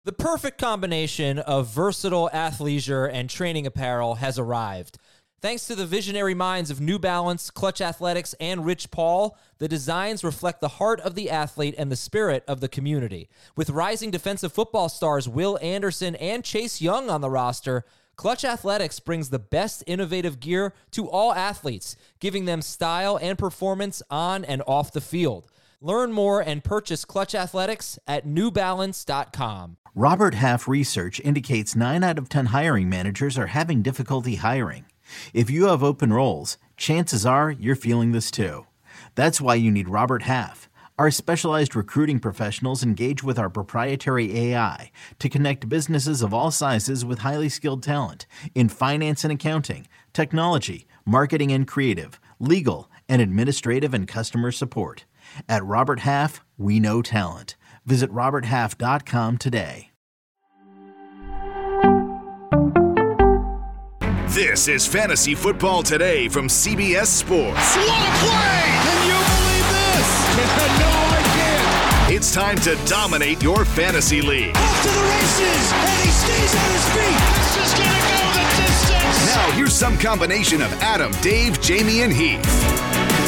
The perfect combination of versatile athleisure and training apparel has arrived. Thanks to the visionary minds of New Balance, Clutch Athletics, and Rich Paul, the designs reflect the heart of the athlete and the spirit of the community. With rising defensive football stars Will Anderson and Chase Young on the roster, Clutch Athletics brings the best innovative gear to all athletes, giving them style and performance on and off the field. Learn more and purchase Clutch Athletics at newbalance.com. Robert Half research indicates 9 out of 10 hiring managers are having difficulty hiring. If you have open roles, chances are you're feeling this too. That's why you need Robert Half. Our specialized recruiting professionals engage with our proprietary AI to connect businesses of all sizes with highly skilled talent in finance and accounting, technology, marketing and creative, legal, and administrative and customer support. At Robert Half, we know talent. Visit roberthalf.com today. This is Fantasy Football Today from CBS Sports. What a play! Can you believe this? No, I can't. It's time to dominate your fantasy league. Off to the races, and he stays on his feet. This is going to go the distance. Now here's some combination of Adam, Dave, Jamie, and Heath.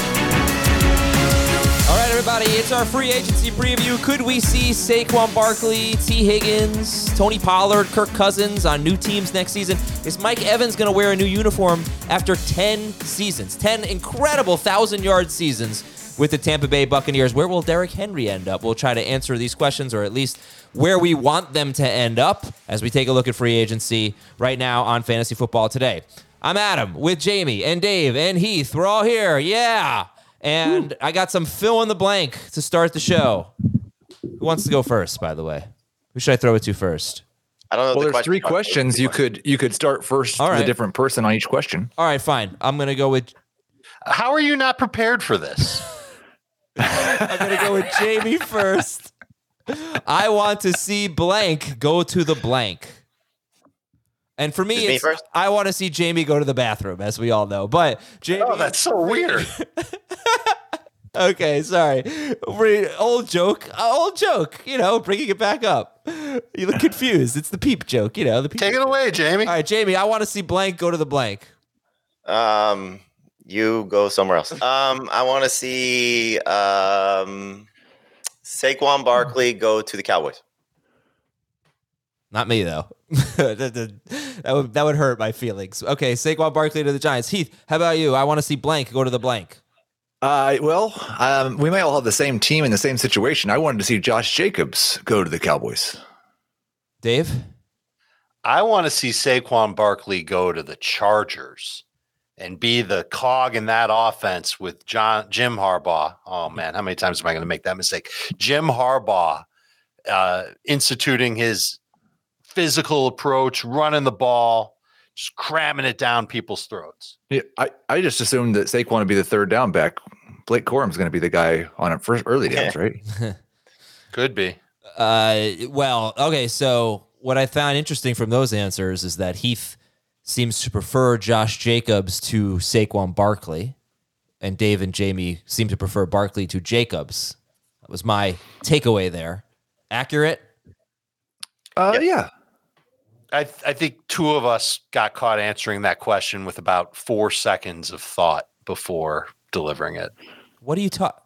All right, everybody, it's our free agency preview. Could we see Saquon Barkley, T. Higgins, Tony Pollard, Kirk Cousins on new teams next season? Is Mike Evans going to wear a new uniform after 10 seasons, 10 incredible 1,000-yard seasons with the Tampa Bay Buccaneers? Where will Derrick Henry end up? We'll try to answer these questions, or at least where we want them to end up, as we take a look at free agency right now on Fantasy Football Today. I'm Adam with Jamie and Dave and Heath. We're all here. Yeah. And I got some fill in the blank to start the show. Who wants to go first, by the way? Who should I throw it to first? I don't know. Well, there's 3 questions. You could start first with a different person on each question. All right, fine. I'm going to go with... How are you not prepared for this? I'm going to go with Jamie first. I want to see blank go to the blank. And for me, it's, I want to see Jamie go to the bathroom, as we all know. But Jamie... Oh, that's so weird. Okay, sorry. Old joke, bringing it back up. You look confused. It's the peep joke, the peep. Take it away, Jamie. All right, Jamie, I want to see blank go to the blank. You go somewhere else. I want to see Saquon Barkley go to the Cowboys. Not me, though. that would hurt my feelings. Okay, Saquon Barkley to the Giants. Heath, how about you? I want to see blank go to the blank. We might all have the same team in the same situation. I wanted to see Josh Jacobs go to the Cowboys. Dave? I want to see Saquon Barkley go to the Chargers and be the cog in that offense with Jim Harbaugh. Oh, man, how many times am I going to make that mistake? Jim Harbaugh instituting his physical approach, running the ball, just cramming it down people's throats. Yeah, I just assumed that Saquon would be the third down back. Blake Corum's going to be the guy on it first early downs, right? Could be. Well, okay, so what I found interesting from those answers is that Heath seems to prefer Josh Jacobs to Saquon Barkley, and Dave and Jamie seem to prefer Barkley to Jacobs. That was my takeaway there. Accurate? Yeah. I think 2 of us got caught answering that question with about 4 seconds of thought before delivering it. What are you talking?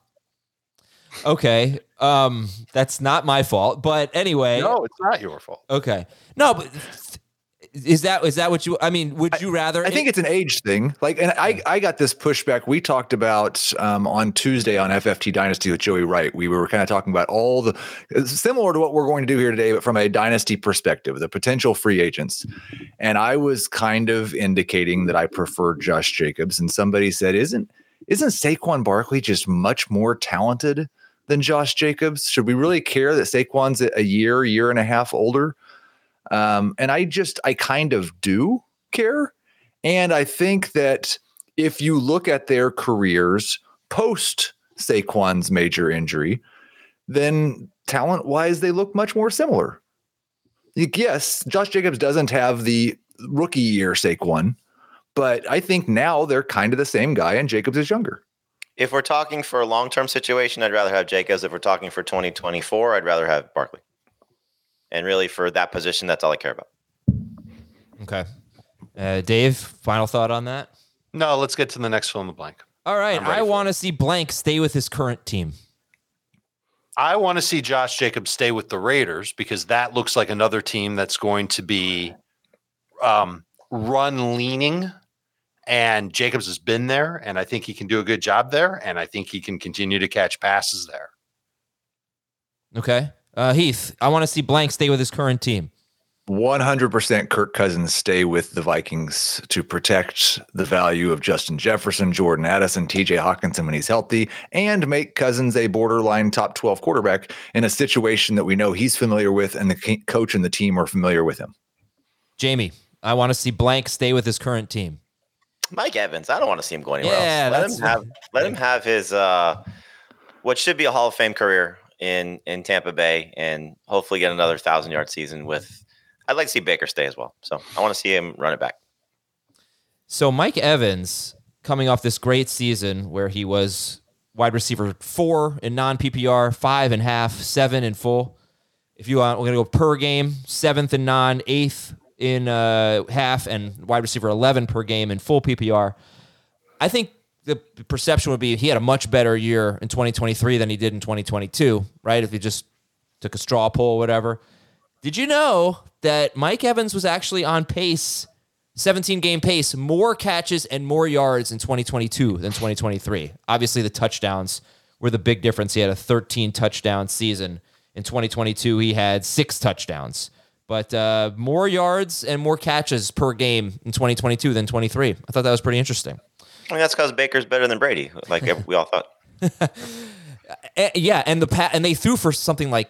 Okay, that's not my fault. But anyway, no, it's not your fault. Okay, no, but is that what you? I mean, would you rather? I think it's an age thing. And I got this pushback. We talked about on Tuesday on FFT Dynasty with Joey Wright. We were kind of talking about all the similar to what we're going to do here today, but from a dynasty perspective, the potential free agents. And I was kind of indicating that I prefer Josh Jacobs, and somebody said, "Isn't Saquon Barkley just much more talented than Josh Jacobs? Should we really care that Saquon's a year and a half older?" And I kind of do care. And I think that if you look at their careers post Saquon's major injury, then talent wise, they look much more similar. Yes, Josh Jacobs doesn't have the rookie year Saquon, but I think now they're kind of the same guy and Jacobs is younger. If we're talking for a long-term situation, I'd rather have Jacobs. If we're talking for 2024, I'd rather have Barkley. And really, for that position, that's all I care about. Okay. Dave, final thought on that? No, let's get to the next fill in the blank. All right. I want to see blank stay with his current team. I want to see Josh Jacobs stay with the Raiders because that looks like another team that's going to be run leaning. And Jacobs has been there, and I think he can do a good job there, and I think he can continue to catch passes there. Okay. Heath, I want to see blank stay with his current team. 100% Kirk Cousins stay with the Vikings to protect the value of Justin Jefferson, Jordan Addison, TJ Hawkinson when he's healthy, and make Cousins a borderline top 12 quarterback in a situation that we know he's familiar with and the coach and the team are familiar with him. Jamie, I want to see blank stay with his current team. Mike Evans, I don't want to see him go anywhere else. Let him have his what should be a Hall of Fame career in Tampa Bay and hopefully get another 1,000-yard season with. I'd like to see Baker stay as well. So I want to see him run it back. So Mike Evans, coming off this great season where he was wide receiver 4 in non-PPR, 5 in half, 7 in full. If you want, we're going to go per game, 7th in non, 8th in half, and wide receiver 11 per game in full PPR. I think the perception would be he had a much better year in 2023 than he did in 2022, right? If you just took a straw poll or whatever. Did you know that Mike Evans was actually on pace, 17-game pace, more catches and more yards in 2022 than 2023? Obviously, the touchdowns were the big difference. He had a 13-touchdown season. In 2022, he had 6 touchdowns. But more yards and more catches per game in 2022 than 23. I thought that was pretty interesting. I mean, that's because Baker's better than Brady, like we all thought. Yeah, and they threw for something like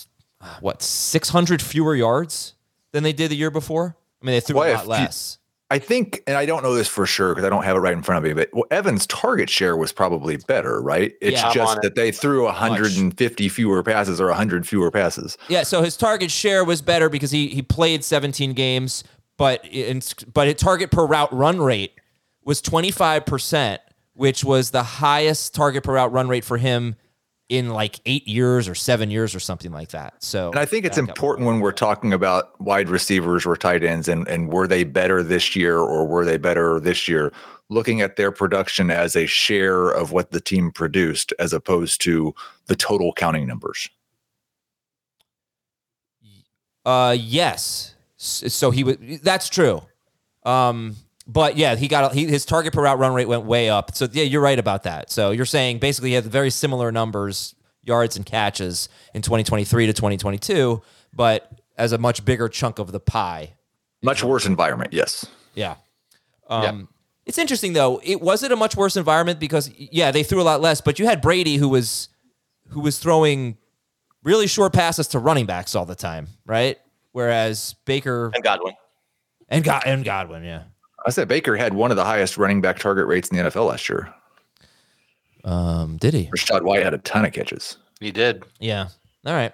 600 fewer yards than they did the year before. I mean, they threw a lot less. I think, and I don't know this for sure because I don't have it right in front of me, but Evans' target share was probably better, right? It's just that they threw 150 fewer passes or 100 fewer passes. Yeah, so his target share was better because he played 17 games, but his target per route run rate was 25%, which was the highest target per route run rate for him in like 8 years or 7 years or something like that. So, and I think it's important when we're talking about wide receivers or tight ends and were they better this year or were they better this year, looking at their production as a share of what the team produced as opposed to the total counting numbers. Yes. So that's true. But yeah, his target per route run rate went way up. So yeah, you're right about that. So you're saying basically he had very similar numbers, yards and catches in 2023 to 2022, but as a much bigger chunk of the pie. Much worse environment, yes. Yeah. It's interesting though. Was it a much worse environment because they threw a lot less, but you had Brady who was throwing really short passes to running backs all the time, right? Whereas Baker and Godwin. And Godwin, yeah. I said Baker had one of the highest running back target rates in the NFL last year. Did he? Rashad White had a ton of catches. He did. Yeah. All right.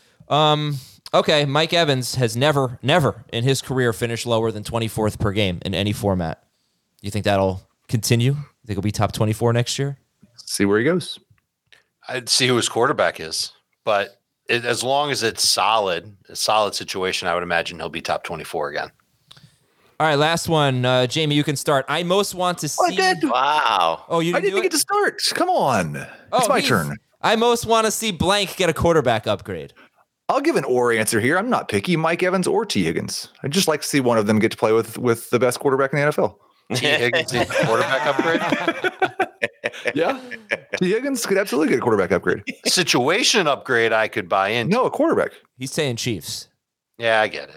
Okay. Mike Evans has never in his career finished lower than 24th per game in any format. You think that'll continue? You think he'll be top 24 next year? See where he goes. I'd see who his quarterback is, but as long as it's a solid situation, I would imagine he'll be top 24 again. All right, last one. Jamie, you can start. I most want to see... Wow. Oh, you I didn't get to start. Come on. It's my turn. I most want to see blank get a quarterback upgrade. I'll give an or answer here. I'm not picky. Mike Evans or T. Higgins. I'd just like to see one of them get to play with the best quarterback in the NFL. T. Higgins needs a quarterback upgrade? Yeah. T. Higgins could absolutely get a quarterback upgrade. Situation upgrade I could buy into. No, a quarterback. He's saying Chiefs. Yeah, I get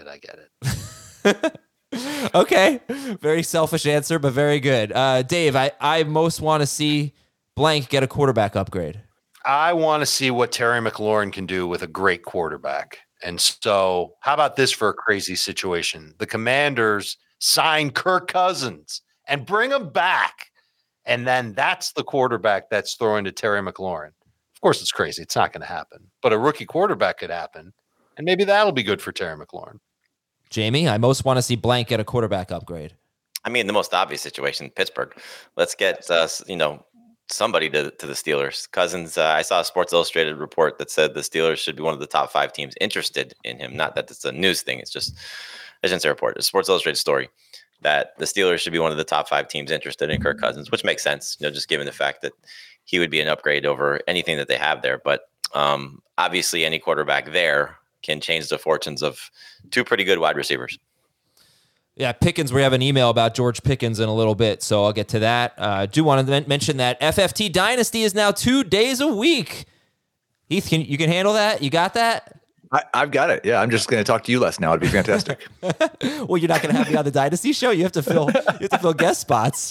it. Okay. Very selfish answer, but very good. Dave, I most want to see blank get a quarterback upgrade. I want to see what Terry McLaurin can do with a great quarterback. And so how about this for a crazy situation? The Commanders sign Kirk Cousins and bring him back. And then that's the quarterback that's throwing to Terry McLaurin. Of course, it's crazy. It's not going to happen. But a rookie quarterback could happen. And maybe that'll be good for Terry McLaurin. Jamie, I most want to see blank get a quarterback upgrade. I mean, the most obvious situation, Pittsburgh. Let's get somebody to the Steelers. Cousins, I saw a Sports Illustrated report that said the Steelers should be one of the top 5 teams interested in him. Not that it's a news thing. It's just, I shouldn't say report, a Sports Illustrated story that the Steelers should be one of the top 5 teams interested in Kirk Cousins, which makes sense, just given the fact that he would be an upgrade over anything that they have there. But obviously any quarterback there can change the fortunes of 2 pretty good wide receivers. Yeah, Pickens, we have an email about George Pickens in a little bit, so I'll get to that. I do want to mention that FFT Dynasty is now 2 days a week. Heath, you can handle that? You got that? I've got it. Yeah, I'm just going to talk to you less now. It'd be fantastic. Well, you're not going to have me on the Dynasty show. You have to fill guest spots.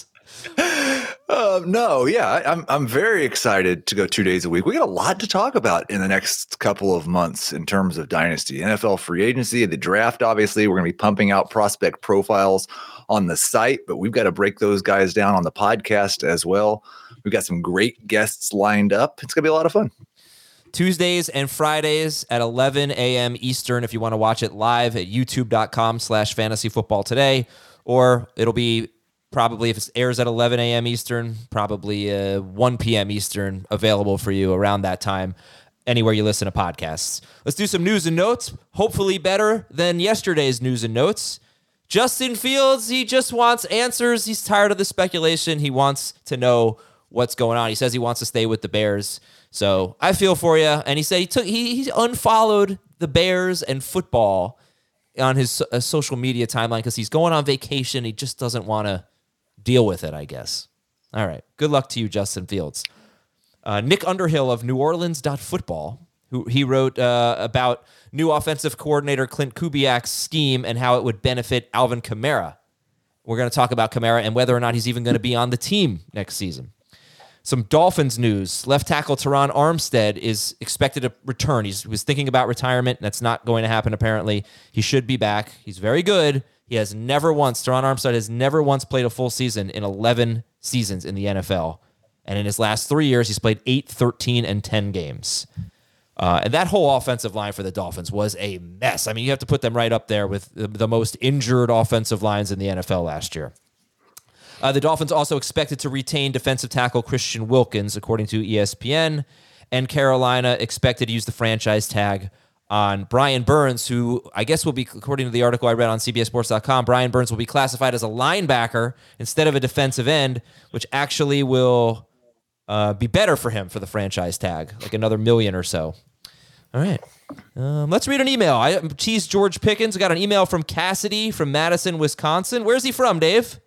No, yeah, I'm very excited to go 2 days a week. We got a lot to talk about in the next couple of months in terms of Dynasty, NFL free agency, the draft. Obviously, we're going to be pumping out prospect profiles on the site, but we've got to break those guys down on the podcast as well. We've got some great guests lined up. It's going to be a lot of fun. Tuesdays and Fridays at 11 a.m. Eastern if you want to watch it live at youtube.com/fantasyfootballtoday, or it'll be probably, if it airs at 11 a.m. Eastern, probably 1 p.m. Eastern available for you around that time, anywhere you listen to podcasts. Let's do some news and notes, hopefully better than yesterday's news and notes. Justin Fields, he just wants answers. He's tired of the speculation. He wants to know what's going on. He says he wants to stay with the Bears. So I feel for you. And he said he unfollowed the Bears and football on his social media timeline because he's going on vacation. He just doesn't want to deal with it, I guess. All right. Good luck to you, Justin Fields. Nick Underhill of NewOrleans.football, who he wrote about new offensive coordinator Clint Kubiak's scheme and how it would benefit Alvin Kamara. We're going to talk about Kamara and whether or not he's even going to be on the team next season. Some Dolphins news. Left tackle Teron Armstead is expected to return. He was thinking about retirement. That's not going to happen, apparently. He should be back. He's very good. Teron Armstead has never once played a full season in 11 seasons in the NFL. And in his last 3 years, he's played 8, 13, and 10 games. And that whole offensive line for the Dolphins was a mess. I mean, you have to put them right up there with the most injured offensive lines in the NFL last year. The Dolphins also expected to retain defensive tackle Christian Wilkins, according to ESPN, and Carolina expected to use the franchise tag on Brian Burns, who I guess will be, according to the article I read on CBSSports.com, Brian Burns will be classified as a linebacker instead of a defensive end, which actually will be better for him for the franchise tag, like another $1 million or so. All right. Let's read an email. I teased George Pickens. I got an email from Cassidy from Madison, Wisconsin. Where's he from, Dave?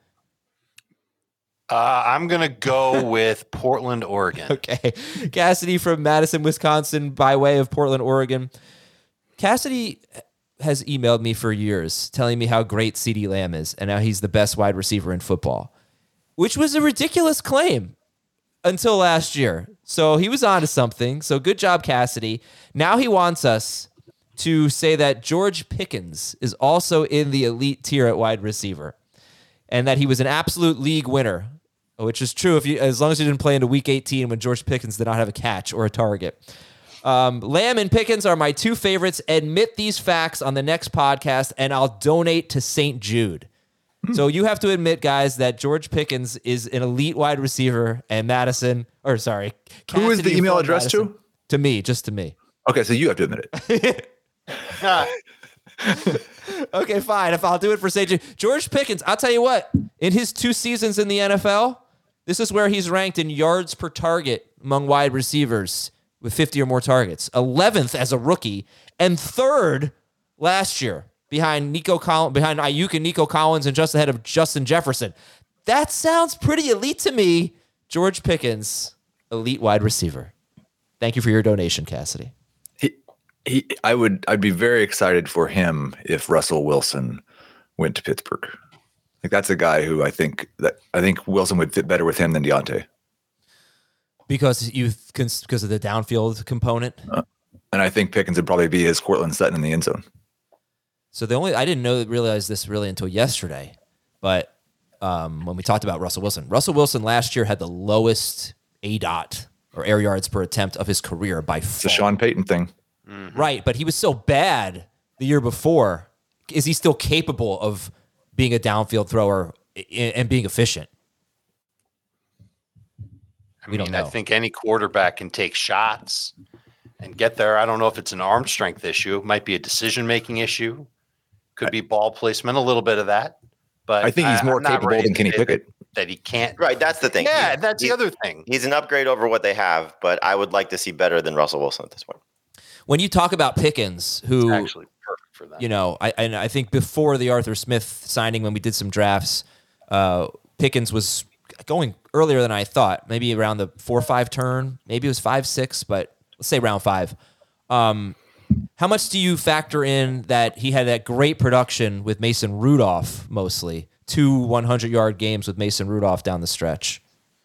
I'm going to go with Portland, Oregon. Okay. Cassidy from Madison, Wisconsin, by way of Portland, Oregon. Cassidy has emailed me for years telling me how great CeeDee Lamb is and how he's the best wide receiver in football, which was a ridiculous claim until last year. So he was onto something. So good job, Cassidy. Now he wants us to say that George Pickens is also in the elite tier at wide receiver and that he was an absolute league winner, which is true as long as you didn't play into Week 18 when George Pickens did not have a catch or a target. Lamb and Pickens are my 2 favorites. Admit these facts on the next podcast, and I'll donate to St. Jude. So you have to admit, guys, that George Pickens is an elite wide receiver, and Cassidy Who is the email address Madison, to me, just to me. Okay, so you have to admit it. Okay, fine. If I'll do it for St. Jude. George Pickens, I'll tell you what, in his 2 seasons in the NFL, this is where he's ranked in yards per target among wide receivers with 50 or more targets. 11th as a rookie and 3rd last year behind Ayuk and Nico Collins and just ahead of Justin Jefferson. That sounds pretty elite to me. George Pickens, elite wide receiver. Thank you for your donation, Cassidy. I'd be very excited for him if Russell Wilson went to Pittsburgh. Like that's a guy who I think Wilson would fit better with him than Deontay. Because of the downfield component? And I think Pickens would probably be his Courtland Sutton in the end zone. So I didn't realize this really until yesterday, but when we talked about Russell Wilson last year had the lowest ADOT or air yards per attempt of his career by far. It's a Sean Payton thing. Mm-hmm. Right, but he was so bad the year before. Is he still capable of being a downfield thrower and being efficient? We don't know. I think any quarterback can take shots and get there. I don't know if it's an arm strength issue. It might be a decision-making issue. Could be ball placement, a little bit of that. But I think he's more I'm not capable ready than to Kenny say Pickett. that he can't. Right, that's the thing. Yeah, that's the other thing. He's an upgrade over what they have, but I would like to see better than Russell Wilson at this point. When you talk about Pickens, who It's actually perfect for that. you know, I think before the Arthur Smith signing, when we did some drafts, Pickens was going earlier than I thought, maybe around the 4-5 turn, maybe it was 5-6, but let's say round 5. How much do you factor in that he had that great production with Mason Rudolph, mostly 2 100-yard games with Mason Rudolph down the stretch?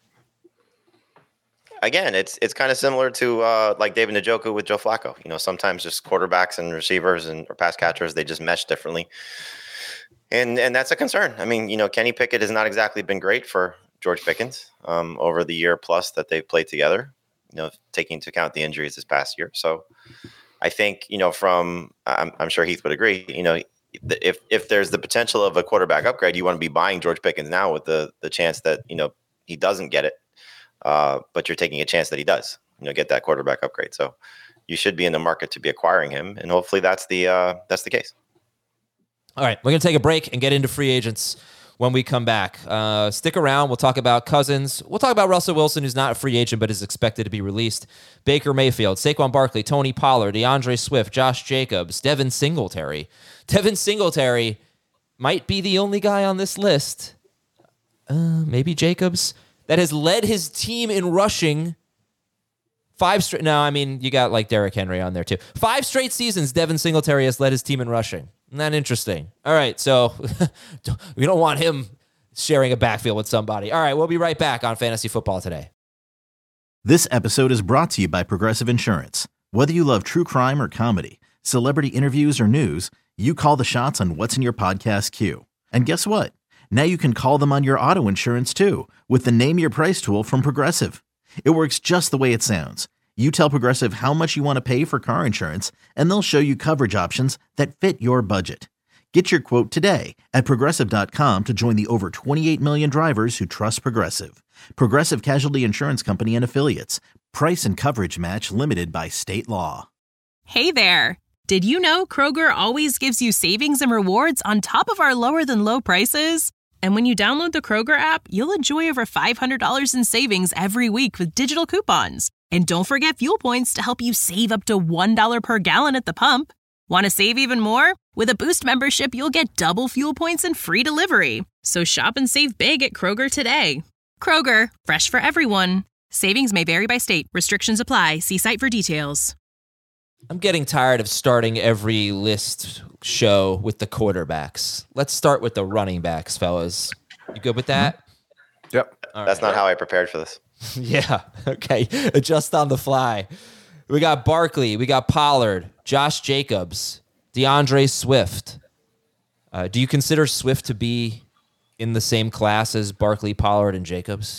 Again, it's kind of similar to like David Njoku with Joe Flacco. You know, sometimes just quarterbacks and receivers or pass catchers, they just mesh differently. And that's a concern. I mean, you know, Kenny Pickett has not exactly been great for George Pickens over the year plus that they've played together, you know, taking into account the injuries this past year. So I think, you know, I'm sure Heath would agree, you know, if there's the potential of a quarterback upgrade, you want to be buying George Pickens now with the chance that, you know, he doesn't get it. But you're taking a chance that he does, you know, get that quarterback upgrade. So you should be in the market to be acquiring him. And hopefully that's the case. All right, we're going to take a break and get into free agents when we come back. Stick around. We'll talk about Cousins. We'll talk about Russell Wilson, who's not a free agent but is expected to be released. Baker Mayfield, Saquon Barkley, Tony Pollard, DeAndre Swift, Josh Jacobs, Devin Singletary. Devin Singletary might be the only guy on this list, maybe Jacobs, that has led his team in rushing 5 straight. No, I mean, you got like Derrick Henry on there too. 5 straight seasons, Devin Singletary has led his team in rushing. Isn't that interesting? All right, so we don't want him sharing a backfield with somebody. All right, we'll be right back on Fantasy Football Today. This episode is brought to you by Progressive Insurance. Whether you love true crime or comedy, celebrity interviews or news, you call the shots on what's in your podcast queue. And guess what? Now you can call them on your auto insurance too with the Name Your Price tool from Progressive. It works just the way it sounds. You tell Progressive how much you want to pay for car insurance, and they'll show you coverage options that fit your budget. Get your quote today at Progressive.com to join the over 28 million drivers who trust Progressive. Progressive Casualty Insurance Company and Affiliates. Price and coverage match limited by state law. Hey there! Did you know Kroger always gives you savings and rewards on top of our lower-than-low prices? And when you download the Kroger app, you'll enjoy over $500 in savings every week with digital coupons. And don't forget fuel points to help you save up to $1 per gallon at the pump. Want to save even more? With a Boost membership, you'll get double fuel points and free delivery. So shop and save big at Kroger today. Kroger, fresh for everyone. Savings may vary by state. Restrictions apply. See site for details. I'm getting tired of starting every list show with the quarterbacks. Let's start with the running backs, fellas. You good with that? Yep. All That's right. not how I prepared for this. Yeah. Okay. Adjust on the fly. We got Barkley. We got Pollard, Josh Jacobs, DeAndre Swift. Do you consider Swift to be in the same class as Barkley, Pollard, and Jacobs?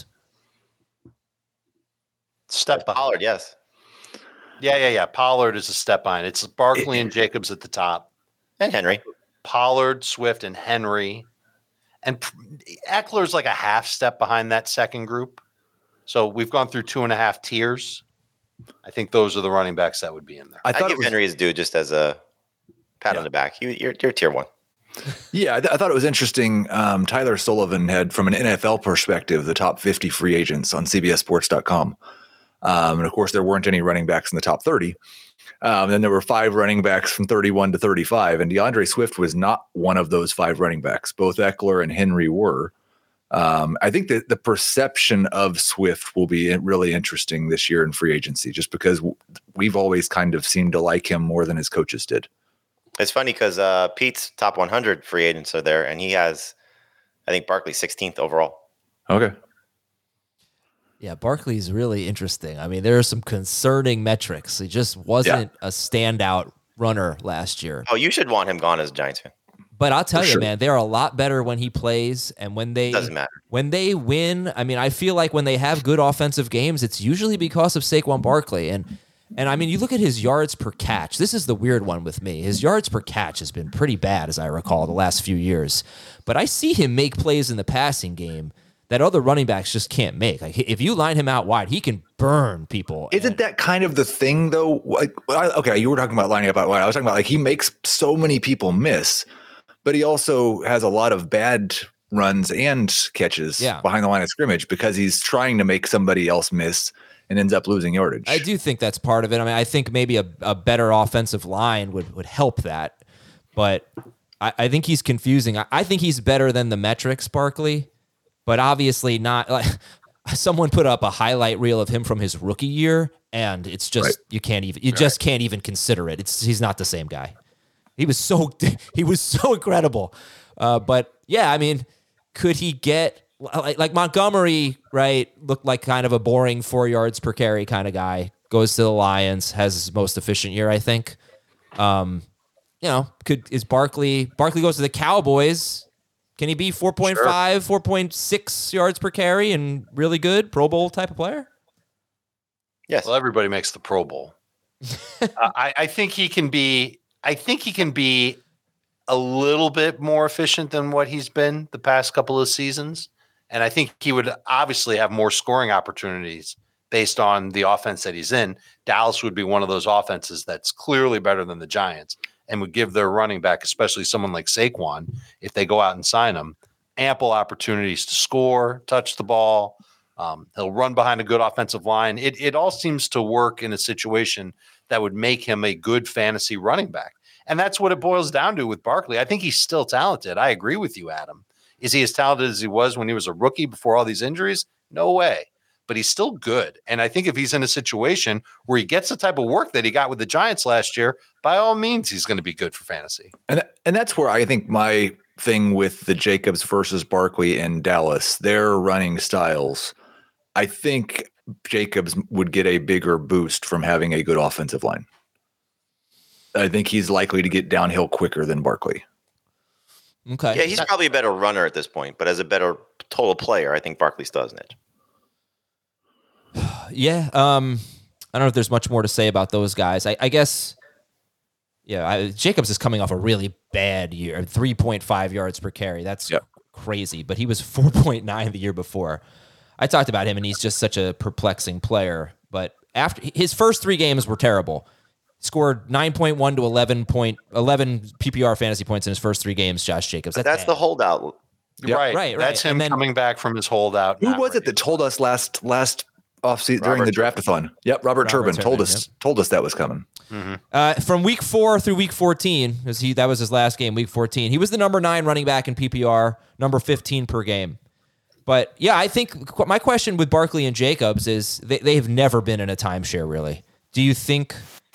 Step behind. Pollard, yes. Yeah. Pollard is a step behind. It's Barkley and Jacobs at the top. And Henry. Pollard, Swift, and Henry. And Eckler's like a half step behind that second group. So we've gone through 2.5 tiers. I think those are the running backs that would be in there. I give Henry his due just as a pat on the back. You're tier 1. Yeah, I thought it was interesting. Tyler Sullivan had, from an NFL perspective, the top 50 free agents on CBSSports.com. And of course, there weren't any running backs in the top 30. Then there were 5 running backs from 31 to 35, and DeAndre Swift was not one of those 5 running backs. Both Eckler and Henry were. I think that the perception of Swift will be really interesting this year in free agency, just because we've always kind of seemed to like him more than his coaches did. It's funny because Pete's top 100 free agents are there, and he has, I think, Barkley 16th overall. Okay. Yeah, Barkley's really interesting. I mean, there are some concerning metrics. He just wasn't a standout runner last year. Oh, you should want him gone as a Giants fan. But I'll tell you, sure. man, they're a lot better when he plays, and when they Doesn't matter. When they win, I mean, I feel like when they have good offensive games, it's usually because of Saquon Barkley. And I mean, you look at his yards per catch. This is the weird one with me. His yards per catch has been pretty bad, as I recall, the last few years. But I see him make plays in the passing game that other running backs just can't make. Like if you line him out wide, he can burn people. Isn't that kind of the thing though? Like, okay, you were talking about lining up out wide. I was talking about like he makes so many people miss, but he also has a lot of bad runs and catches behind the line of scrimmage because he's trying to make somebody else miss and ends up losing yardage. I do think that's part of it. I mean, I think maybe a better offensive line would help that, but I think he's confusing. I think he's better than the metrics, Barkley, but obviously not. Like someone put up a highlight reel of him from his rookie year, and it's just you just can't even consider it. He's not the same guy. He was so incredible, but yeah, I mean, could he get like Montgomery? Right, looked like kind of a boring 4 yards per carry kind of guy. Goes to the Lions, has his most efficient year, I think. Is Barkley goes to the Cowboys? Can he be 4.5, 4.6 yards per carry and really good Pro Bowl type of player? Yes. Well, everybody makes the Pro Bowl. I think he can be. I think he can be a little bit more efficient than what he's been the past couple of seasons, and I think he would obviously have more scoring opportunities based on the offense that he's in. Dallas would be one of those offenses that's clearly better than the Giants and would give their running back, especially someone like Saquon, if they go out and sign him, ample opportunities to score, touch the ball. He'll run behind a good offensive line. It all seems to work in a situation that would make him a good fantasy running back. And that's what it boils down to with Barkley. I think he's still talented. I agree with you, Adam. Is he as talented as he was when he was a rookie before all these injuries? No way. But he's still good. And I think if he's in a situation where he gets the type of work that he got with the Giants last year, by all means, he's going to be good for fantasy. And that's where I think my thing with the Jacobs versus Barkley in Dallas, their running styles, I think Jacobs would get a bigger boost from having a good offensive line. I think he's likely to get downhill quicker than Barkley. Okay. Yeah, he's probably a better runner at this point, but as a better total player, I think Barkley still has an edge. Yeah, I don't know if there's much more to say about those guys. I guess, Jacobs is coming off a really bad year, 3.5 yards per carry. That's crazy, but he was 4.9 the year before. I talked about him, and he's just such a perplexing player. But after his first 3 games were terrible. Scored 9.1 to 11 PPR fantasy points in his first 3 games, Josh Jacobs. That's the holdout. Right. That's him coming back from his holdout. Who was it that told us last offseason during the draft-a-thon? Yep, Robert Turbin told us that was coming. Mm-hmm. From week 4 through week 14, that was his last game, week 14. He was the number 9 running back in PPR, number 15 per game. But yeah, I think my question with Barkley and Jacobs is they have never been in a timeshare, really. Do you think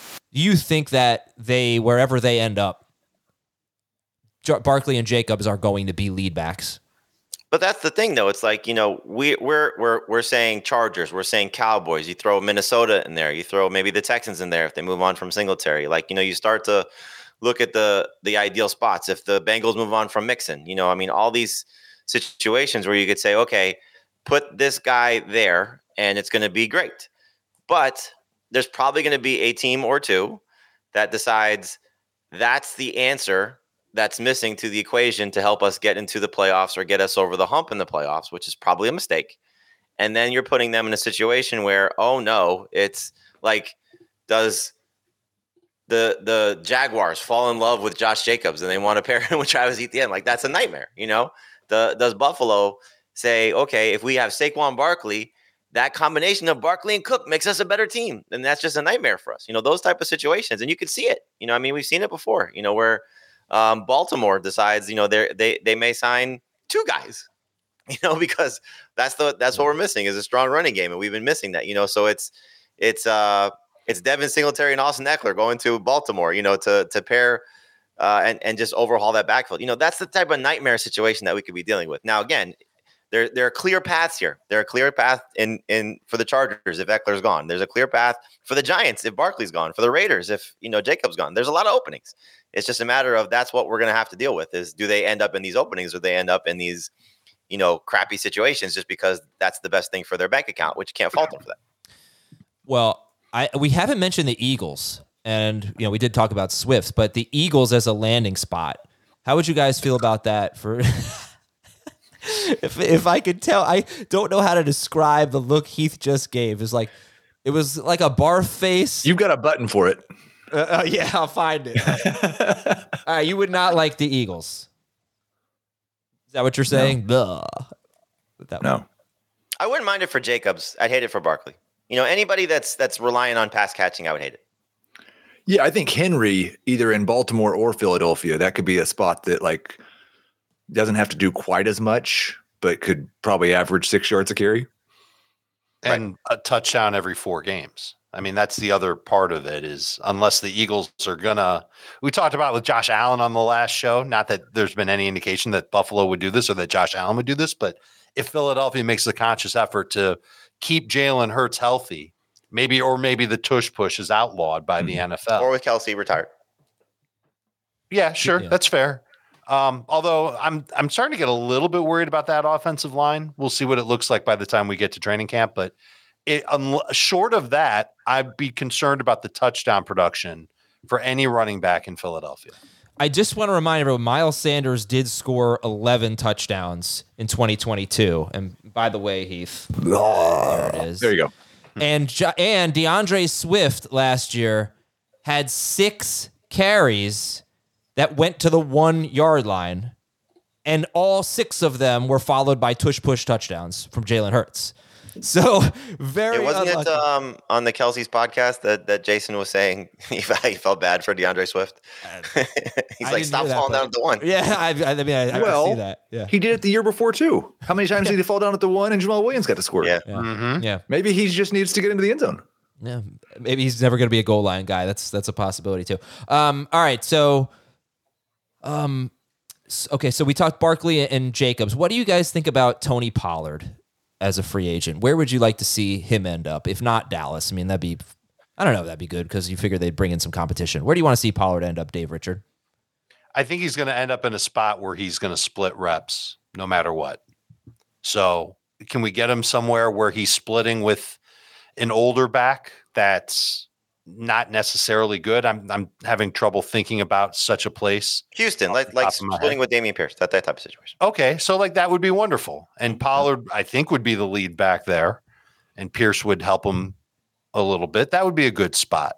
that wherever they end up, Barkley and Jacobs are going to be lead backs? But that's the thing, though. It's like, we're saying Chargers, we're saying Cowboys. You throw Minnesota in there. You throw maybe the Texans in there if they move on from Singletary. Like, you start to look at the ideal spots. If the Bengals move on from Mixon, all these situations where you could say, okay, put this guy there and it's going to be great. But there's probably going to be a team or two that decides that's the answer that's missing to the equation to help us get into the playoffs or get us over the hump in the playoffs, which is probably a mistake. And then you're putting them in a situation where, oh no, it's like, does the Jaguars fall in love with Josh Jacobs and they want to pair him with Travis Etienne? Like, that's a nightmare, Does Buffalo say, okay, if we have Saquon Barkley, that combination of Barkley and Cook makes us a better team? And that's just a nightmare for us. Those type of situations. And you can see it. We've seen it before, where Baltimore decides, they may sign 2 guys, because that's what we're missing is a strong running game. And we've been missing that, so it's Devin Singletary and Austin Eckler going to Baltimore, to pair and just overhaul that backfield. That's the type of nightmare situation that we could be dealing with. Now, again, there are clear paths here. There are clear path in for the Chargers if Eckler's gone. There's a clear path for the Giants if Barkley's gone. For the Raiders if Jacob's gone. There's a lot of openings. It's just a matter of that's what we're going to have to deal with. Is do they end up in these openings or they end up in these crappy situations just because that's the best thing for their bank account, which you can't fault them for that. Well, we haven't mentioned the Eagles, and we did talk about Swift, but the Eagles as a landing spot. How would you guys feel about that? For if I could tell, I don't know how to describe the look Heath just gave. It was like a barf face. You've got a button for it. Yeah, I'll find it. All right, you would not like the Eagles. Is that what you're saying? No. No. I wouldn't mind it for Jacobs. I'd hate it for Barkley. Anybody that's relying on pass catching, I would hate it. Yeah, I think Henry, either in Baltimore or Philadelphia, that could be a spot that like doesn't have to do quite as much, but could probably average 6 yards a carry. And a touchdown every 4 games. I mean, that's the other part of it is unless the Eagles are gonna, we talked about with Josh Allen on the last show, not that there's been any indication that Buffalo would do this or that Josh Allen would do this, but if Philadelphia makes a conscious effort to keep Jalen Hurts healthy, maybe the tush push is outlawed by the NFL. Or with Kelsey retired. Yeah, sure. Yeah. That's fair. Although I'm starting to get a little bit worried about that offensive line. We'll see what it looks like by the time we get to training camp. But short of that, I'd be concerned about the touchdown production for any running back in Philadelphia. I just want to remind everyone, Miles Sanders did score 11 touchdowns in 2022. And by the way, Heath, there it is. There you go. And DeAndre Swift last year had 6 carries that went to the 1 yard line, and all 6 of them were followed by tush-push touchdowns from Jalen Hurts. So very wasn't unlucky. It on the Kelsey's podcast that Jason was saying he felt bad for DeAndre Swift. He's like, stop falling down at the 1. Yeah, I can see that. Yeah, he did it the year before too. How many times did he fall down at the 1 and Jamal Williams got to score? Yeah. Yeah. Maybe he just needs to get into the end zone. Yeah, maybe he's never going to be a goal line guy. That's a possibility too. All right, so. Okay, so we talked Barkley and Jacobs. What do you guys think about Tony Pollard as a free agent? Where would you like to see him end up? If not Dallas, I mean, that'd be good because you figure they'd bring in some competition. Where do you want to see Pollard end up, Dave Richard? I think he's going to end up in a spot where he's going to split reps no matter what. So can we get him somewhere where he's splitting with an older back that's not necessarily good? I'm having trouble thinking about such a place. Houston, like splitting with Dameon Pierce, that type of situation. Okay, so like that would be wonderful. And Pollard, I think, would be the lead back there, and Pierce would help him a little bit. That would be a good spot.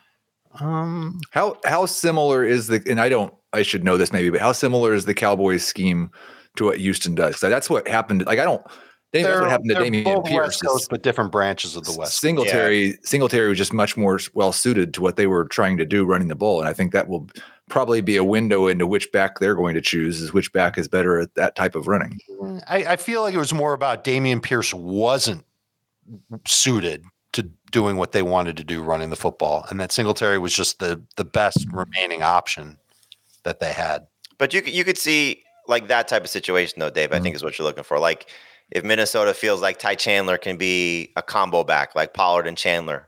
How similar is and I should know this maybe, but how similar is the Cowboys scheme to what Houston does? So that's what happened. Like that's what happened to Dameon Pierce. West Coast, but different branches of the West. Singletary was just much more well suited to what they were trying to do running the ball. And I think that will probably be a window into which back they're going to choose, is which back is better at that type of running. I feel like it was more about Dameon Pierce wasn't suited to doing what they wanted to do running the football. And that Singletary was just the best remaining option that they had. But you could see like that type of situation though, Dave, I think is what you're looking for. Like, if Minnesota feels like Ty Chandler can be a combo back like Pollard and Chandler,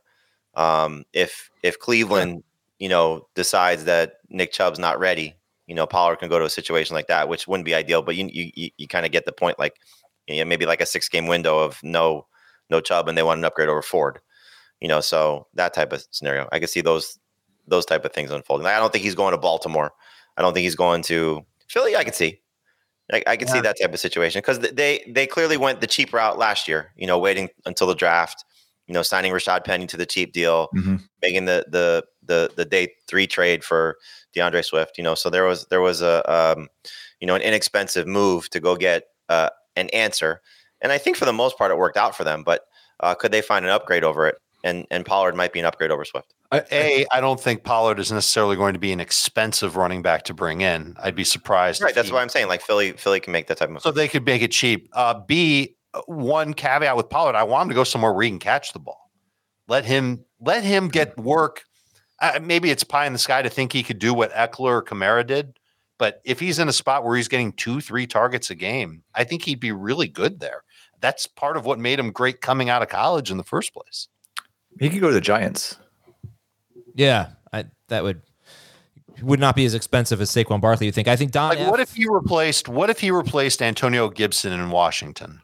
if Cleveland, decides that Nick Chubb's not ready, Pollard can go to a situation like that, which wouldn't be ideal, but you kind of get the point. Like, maybe like a 6-game window of no Chubb and they want an upgrade over Ford, so that type of scenario. I could see those type of things unfolding. Like, I don't think he's going to Baltimore. I don't think he's going to Philly. I could see. I can see that type of situation because they clearly went the cheap route last year, waiting until the draft, signing Rashad Penny to the cheap deal, making the day 3 trade for DeAndre Swift, so there was a an inexpensive move to go get an answer. And I think for the most part, it worked out for them, but could they find an upgrade over it? And Pollard might be an upgrade over Swift. I don't think Pollard is necessarily going to be an expensive running back to bring in. I'd be surprised. Right, that's why I'm saying like Philly can make that type of move. So they could make it cheap. B, one caveat with Pollard, I want him to go somewhere where he can catch the ball. Let him get work. Maybe it's pie in the sky to think he could do what Eckler or Kamara did, but if he's in a spot where he's getting 2-3 targets a game, I think he'd be really good there. That's part of what made him great coming out of college in the first place. He could go to the Giants. Yeah, that would not be as expensive as Saquon Barkley, you think? I think Don. Like, what if he replaced Antonio Gibson in Washington?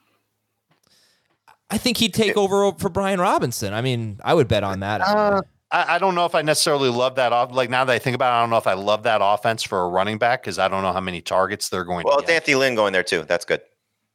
I think he'd take over for Brian Robinson. I mean, I would bet on that. I don't know if I necessarily love that. Like, now that I think about it, I don't know if I love that offense for a running back because I don't know how many targets they're going to get. Well, it's Anthony Lynn going there too. That's good.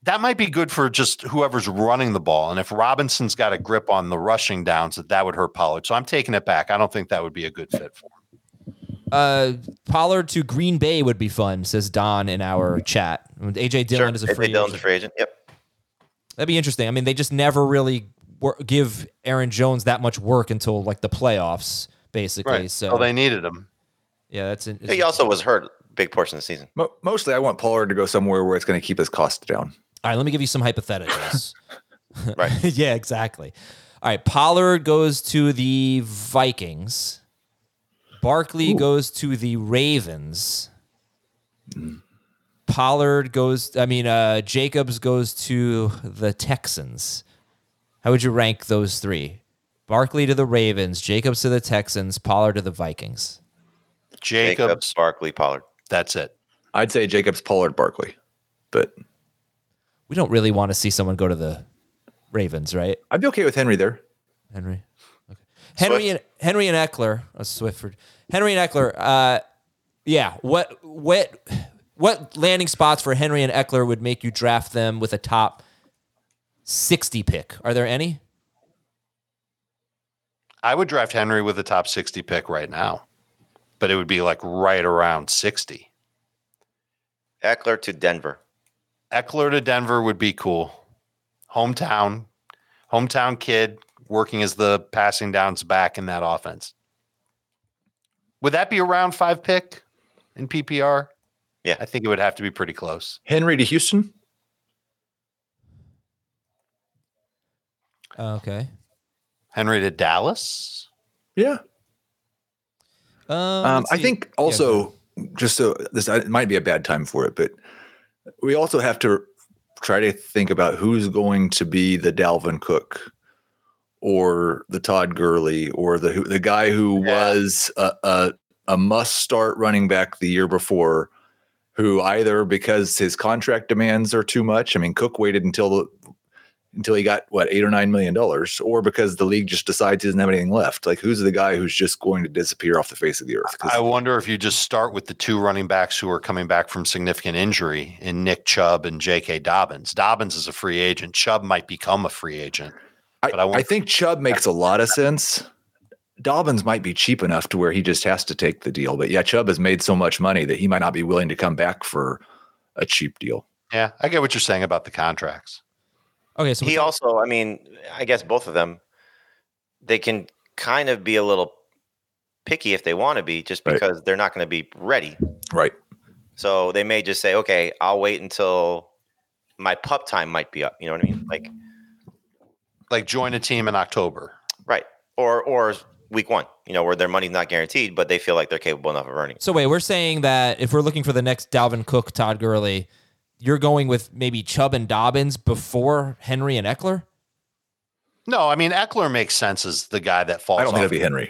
that might be good for just whoever's running the ball. And if Robinson's got a grip on the rushing downs, that would hurt Pollard. So I'm taking it back. I don't think that would be a good fit for him. Pollard to Green Bay would be fun, says Don in our chat. AJ Dillon is a free agent. A free agent. Yep. That'd be interesting. I mean, they just never really give Aaron Jones that much work until like the playoffs, basically. Right. So they needed him. Yeah, that's it. He also was hurt a big portion of the season. Mostly, I want Pollard to go somewhere where it's going to keep his costs down. All right, let me give you some hypotheticals. Right. Yeah, exactly. All right, Pollard goes to the Vikings. Barkley goes to the Ravens. Jacobs goes to the Texans. How would you rank those three? Barkley to the Ravens, Jacobs to the Texans, Pollard to the Vikings. Jacobs, Barkley, Pollard. That's it. I'd say Jacobs, Pollard, Barkley, but We don't really want to see someone go to the Ravens, right? I'd be okay with Henry there. Henry and Eckler. Swiftford. Henry and Eckler. Yeah. What landing spots for Henry and Eckler would make you draft them with a top 60 pick? Are there any? I would draft Henry with a top 60 pick right now, but it would be like right around 60. Eckler to Denver. Eckler to Denver would be cool. Hometown kid working as the passing downs back in that offense. Would that be a round 5 pick in PPR? Yeah. I think it would have to be pretty close. Henry to Houston. Okay. Henry to Dallas. Yeah. Let's I see. think also just so this it might be a bad time for it, but we also have to try to think about who's going to be the Dalvin Cook or the Todd Gurley or the guy who was a must start running back the year before, who either because his contract demands are too much. I mean, Cook waited until he got $8 or $9 million, or because the league just decides he doesn't have anything left. Like, who's the guy who's just going to disappear off the face of the earth? I wonder if you just start with the 2 running backs who are coming back from significant injury in Nick Chubb and J.K. Dobbins. Dobbins is a free agent. Chubb might become a free agent. But I think Chubb makes a lot of sense. Dobbins might be cheap enough to where he just has to take the deal. But yeah, Chubb has made so much money that he might not be willing to come back for a cheap deal. Yeah, I get what you're saying about the contracts. Okay, so He also, I mean, I guess both of them, they can kind of be a little picky if they want to be, just because they're not going to be ready. Right. So they may just say, okay, I'll wait until my pup time might be up. You know what I mean? Like join a team in October. Right. Or week 1, where their money's not guaranteed, but they feel like they're capable enough of earning. So wait, we're saying that if we're looking for the next Dalvin Cook, Todd Gurley, you're going with maybe Chubb and Dobbins before Henry and Eckler? No, I mean, Eckler makes sense as the guy that falls off. I don't think it'll be Henry.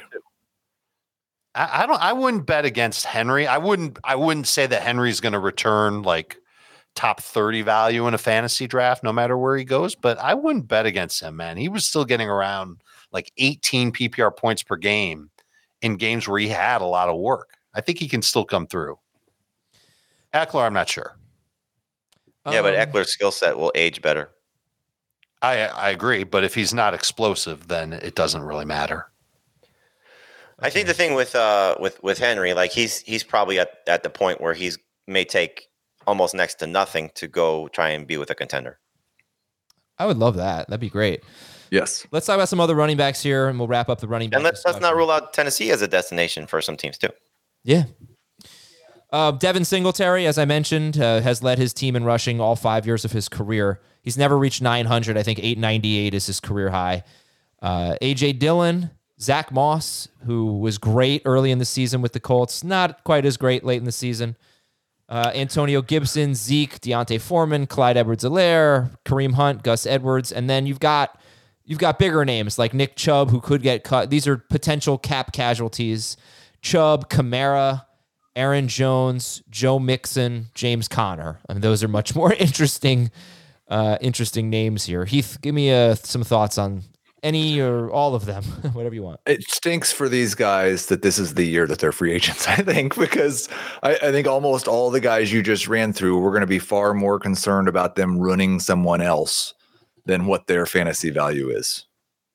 I wouldn't bet against Henry. I wouldn't say that Henry's going to return like top 30 value in a fantasy draft, no matter where he goes, but I wouldn't bet against him, man. He was still getting around like 18 PPR points per game in games where he had a lot of work. I think he can still come through. Eckler, I'm not sure. Yeah, but Eckler's skill set will age better. I agree, but if he's not explosive, then it doesn't really matter. I think the thing with Henry, like he's probably at the point where he's may take almost next to nothing to go try and be with a contender. I would love that. That'd be great. Yes. Let's talk about some other running backs here, and we'll wrap up the running back. And let's not rule out Tennessee as a destination for some teams too. Yeah. Devin Singletary, as I mentioned, has led his team in rushing all 5 years of his career. He's never reached 900. I think 898 is his career high. A.J. Dillon, Zach Moss, who was great early in the season with the Colts, not quite as great late in the season. Antonio Gibson, Zeke, Deontay Foreman, Clyde Edwards-Helaire, Kareem Hunt, Gus Edwards, and then you've got bigger names like Nick Chubb, who could get cut. These are potential cap casualties. Chubb, Kamara, Aaron Jones, Joe Mixon, James Conner. I mean, those are much more interesting names here. Heath, give me some thoughts on Any or all of them, whatever you want. It stinks for these guys that this is the year that they're free agents, I think, because I think almost all the guys you just ran through, we're going to be far more concerned about them running someone else than what their fantasy value is.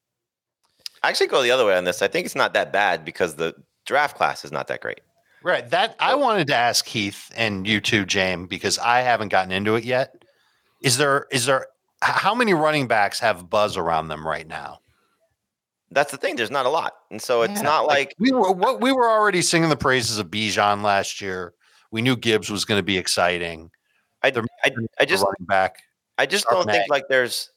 I actually go the other way on this. I think it's not that bad because the draft class is not that great. Right. That I wanted to ask Heath and you too, James, because I haven't gotten into it yet. Is there how many running backs have buzz around them right now? That's the thing. There's not a lot. And so it's not like we were already singing the praises of Bijan last year. We knew Gibbs was going to be exciting. I just running back. I just don't think like there's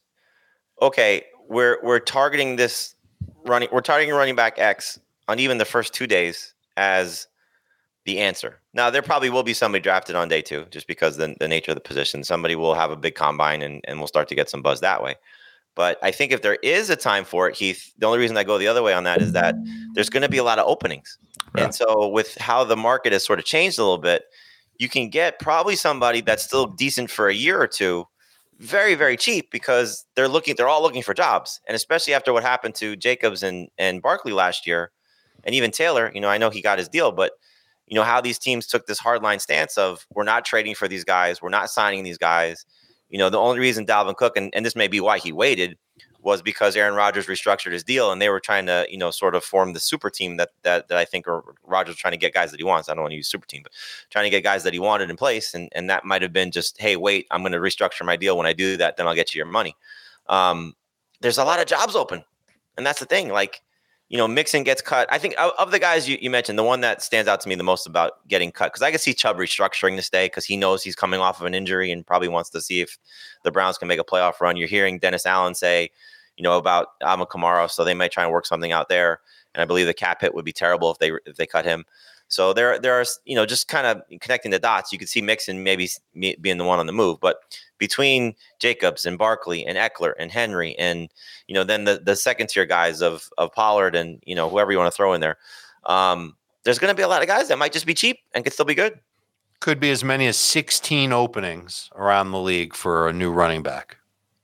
we're targeting this we're targeting running back X on even the first 2 days as the answer. Now there probably will be somebody drafted on day 2 just because the nature of the position. Somebody will have a big combine and we'll start to get some buzz that way. But I think if there is a time for it, Heath, the only reason I go the other way on that is that there's going to be a lot of openings. Yeah. And so with how the market has sort of changed a little bit, you can get probably somebody that's still decent for a year or two, very, very cheap because they're all looking for jobs. And especially after what happened to Jacobs and Barkley last year, and even Taylor, I know he got his deal, but how these teams took this hardline stance of we're not trading for these guys, we're not signing these guys. The only reason Dalvin Cook, and this may be why he waited, was because Aaron Rodgers restructured his deal and they were trying to, sort of form the super team that I think Rodgers trying to get guys that he wants. I don't want to use super team, but trying to get guys that he wanted in place. And that might have been just, hey, wait, I'm going to restructure my deal. When I do that, then I'll get you your money. There's a lot of jobs open. And that's the thing. Like, Mixon gets cut. I think of the guys you mentioned, the one that stands out to me the most about getting cut, because I can see Chubb restructuring this day because he knows he's coming off of an injury and probably wants to see if the Browns can make a playoff run. You're hearing Dennis Allen say, about Alvin Kamara, so they might try and work something out there. And I believe the cap hit would be terrible if they cut him. So there are, just kind of connecting the dots. You could see Mixon maybe being the one on the move, but between Jacobs and Barkley and Eckler and Henry and, then the second tier guys of Pollard and, whoever you want to throw in there, there's going to be a lot of guys that might just be cheap and could still be good. Could be as many as 16 openings around the league for a new running back.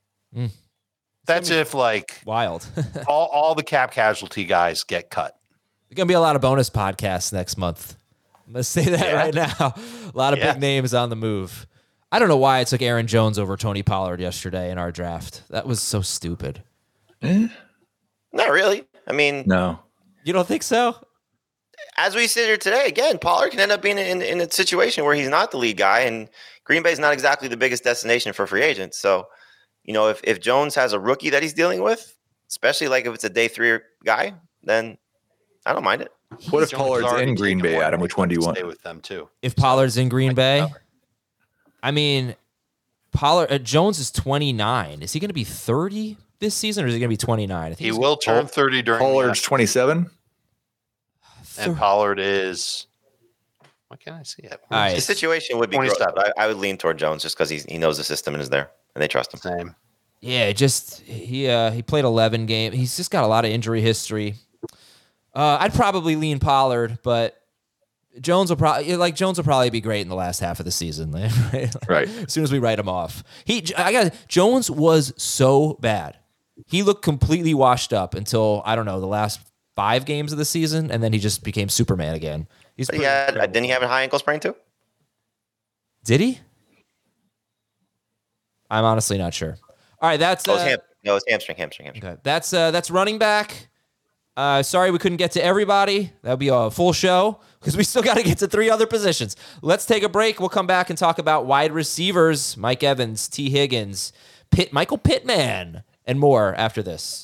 That's if wild. all the cap casualty guys get cut. There's going to be a lot of bonus podcasts next month. Let's say that right now. A lot of big names on the move. I don't know why I took Aaron Jones over Tony Pollard yesterday in our draft. That was so stupid. Not really. I mean, no. You don't think so? As we sit here today, again, Pollard can end up being in a situation where he's not the lead guy, and Green Bay is not exactly the biggest destination for free agents. So, if Jones has a rookie that he's dealing with, especially like if it's a day 3 guy, then I don't mind it. What if Pollard's in Green Bay, Adam? Which one do you want? Stay with them too. If Pollard's in Green Bay, I mean, Jones is 29. Is he going to be 30 this season, or is he going to be 29? I think he will turn 30 during. Pollard's 27, and Pollard is. What can I see? Right. The situation would be gross, but I would lean toward Jones just because he knows the system and is there, and they trust him. Same. Yeah, just he played 11 games. He's just got a lot of injury history. I'd probably lean Pollard, but Jones will probably be great in the last half of the season. Right. As soon as we write him off. Jones was so bad. He looked completely washed up until, I don't know, the last 5 games of the season, and then he just became Superman again. Didn't he have a high ankle sprain too? Did he? I'm honestly not sure. All right, that's it's hamstring. Okay. That's running back. Sorry we couldn't get to everybody. That would be a full show because we still got to get to 3 other positions. Let's take a break. We'll come back and talk about wide receivers, Mike Evans, T. Higgins, Michael Pittman, and more after this.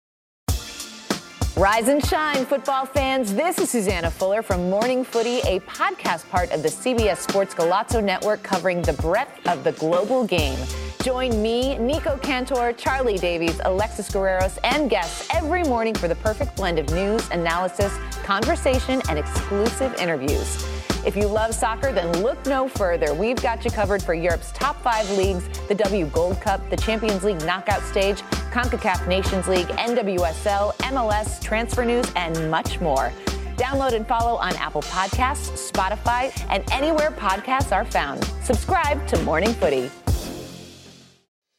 Rise and shine, football fans. This is Susanna Fuller from Morning Footy, a podcast part of the CBS Sports Golazo Network covering the breadth of the global game. Join me, Nico Cantor, Charlie Davies, Alexis Guerreros, and guests every morning for the perfect blend of news, analysis, conversation, and exclusive interviews. If you love soccer, then look no further. We've got you covered for Europe's top 5 leagues, the W Gold Cup, the Champions League knockout stage, CONCACAF Nations League, NWSL, MLS, transfer news, and much more. Download and follow on Apple Podcasts, Spotify, and anywhere podcasts are found. Subscribe to Morning Footy.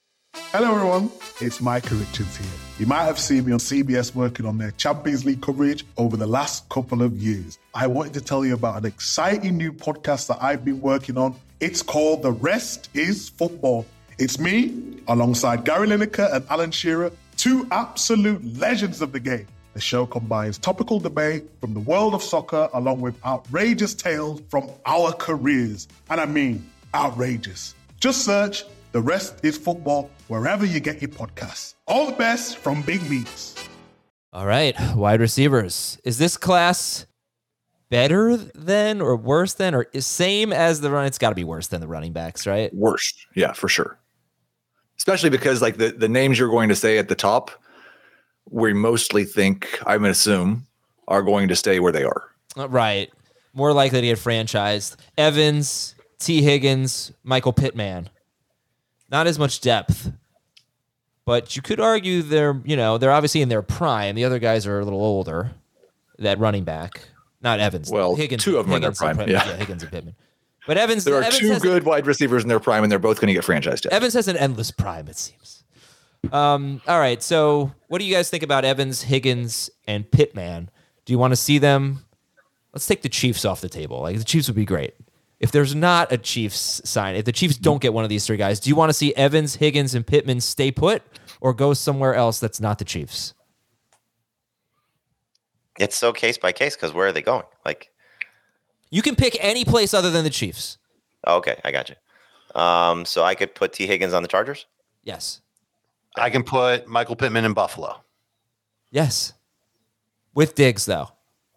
Hello everyone, it's Micah Richards here. You might have seen me on CBS working on their Champions League coverage over the last couple of years. I wanted to tell you about an exciting new podcast that I've been working on. It's called The Rest is Football. It's me, alongside Gary Lineker and Alan Shearer, two absolute legends of the game. The show combines topical debate from the world of soccer along with outrageous tales from our careers. And I mean outrageous. Just search The Rest is Football wherever you get your podcasts. All the best from Big Meats. All right, wide receivers. Is this class better than or worse than or same as the run? It's got to be worse than the running backs, right? Worse. Yeah, for sure. Especially because like the names you're going to say at the top, we mostly think, I'm going to assume, are going to stay where they are. Right. More likely to get franchised. Evans, T. Higgins, Michael Pittman. Not as much depth. But you could argue they're obviously in their prime. The other guys are a little older. That running back. Not Evans. Well, Higgins, two of them Higgins are in their prime. Yeah. Higgins and Pittman. But Evans, there are Evans two good wide receivers in their prime, and they're both going to get franchised. Evans has an endless prime, it seems. All right, so what do you guys think about Evans, Higgins, and Pittman? Do you want to see them? Let's take the Chiefs off the table. Like the Chiefs would be great. If there's not a Chiefs sign, if the Chiefs don't get one of these three guys, do you want to see Evans, Higgins, and Pittman stay put or go somewhere else that's not the Chiefs? It's so case by case because where are they going? Like, you can pick any place other than the Chiefs. Oh, okay, I got you. So I could put T. Higgins on the Chargers? Yes. I can put Michael Pittman in Buffalo. Yes. With Diggs, though.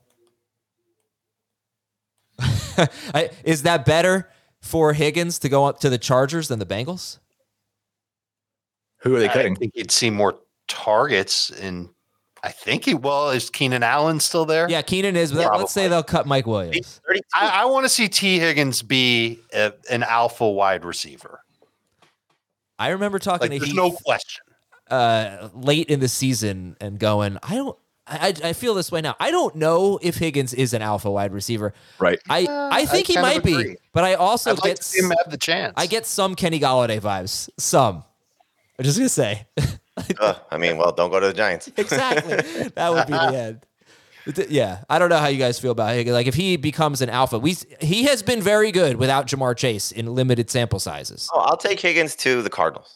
Is that better for Higgins to go up to the Chargers than the Bengals? Who are they cutting? I think you'd see more targets in. I think is Keenan Allen still there? Yeah, Keenan is. But let's say they'll cut Mike Williams. I want to see T. Higgins be an alpha wide receiver. I remember talking to there's Heath, no question. Late in the season and going, I feel this way now. I don't know if Higgins is an alpha wide receiver. Right. I think he might be, but I also I'd like to see him have the chance. I get some Kenny Golladay vibes. Some. I'm just gonna say. Don't go to the Giants. Exactly. That would be the end. Yeah, I don't know how you guys feel about Higgins. Like if he becomes an alpha, he has been very good without Jamar Chase in limited sample sizes. Oh, I'll take Higgins to the Cardinals.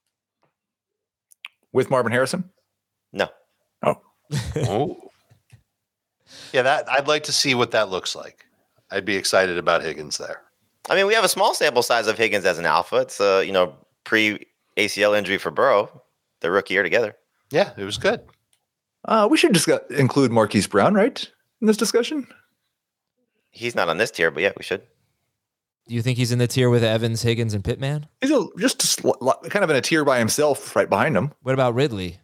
With Marvin Harrison? No. Oh. Yeah, I'd like to see what that looks like. I'd be excited about Higgins there. I mean, we have a small sample size of Higgins as an alpha. It's pre-ACL injury for Burrow, the rookie year together. Yeah, it was good. We should just include Marquise Brown, right, in this discussion? He's not on this tier, but yeah, we should. Do you think he's in the tier with Evans, Higgins, and Pittman? He's kind of in a tier by himself right behind him. What about Ridley?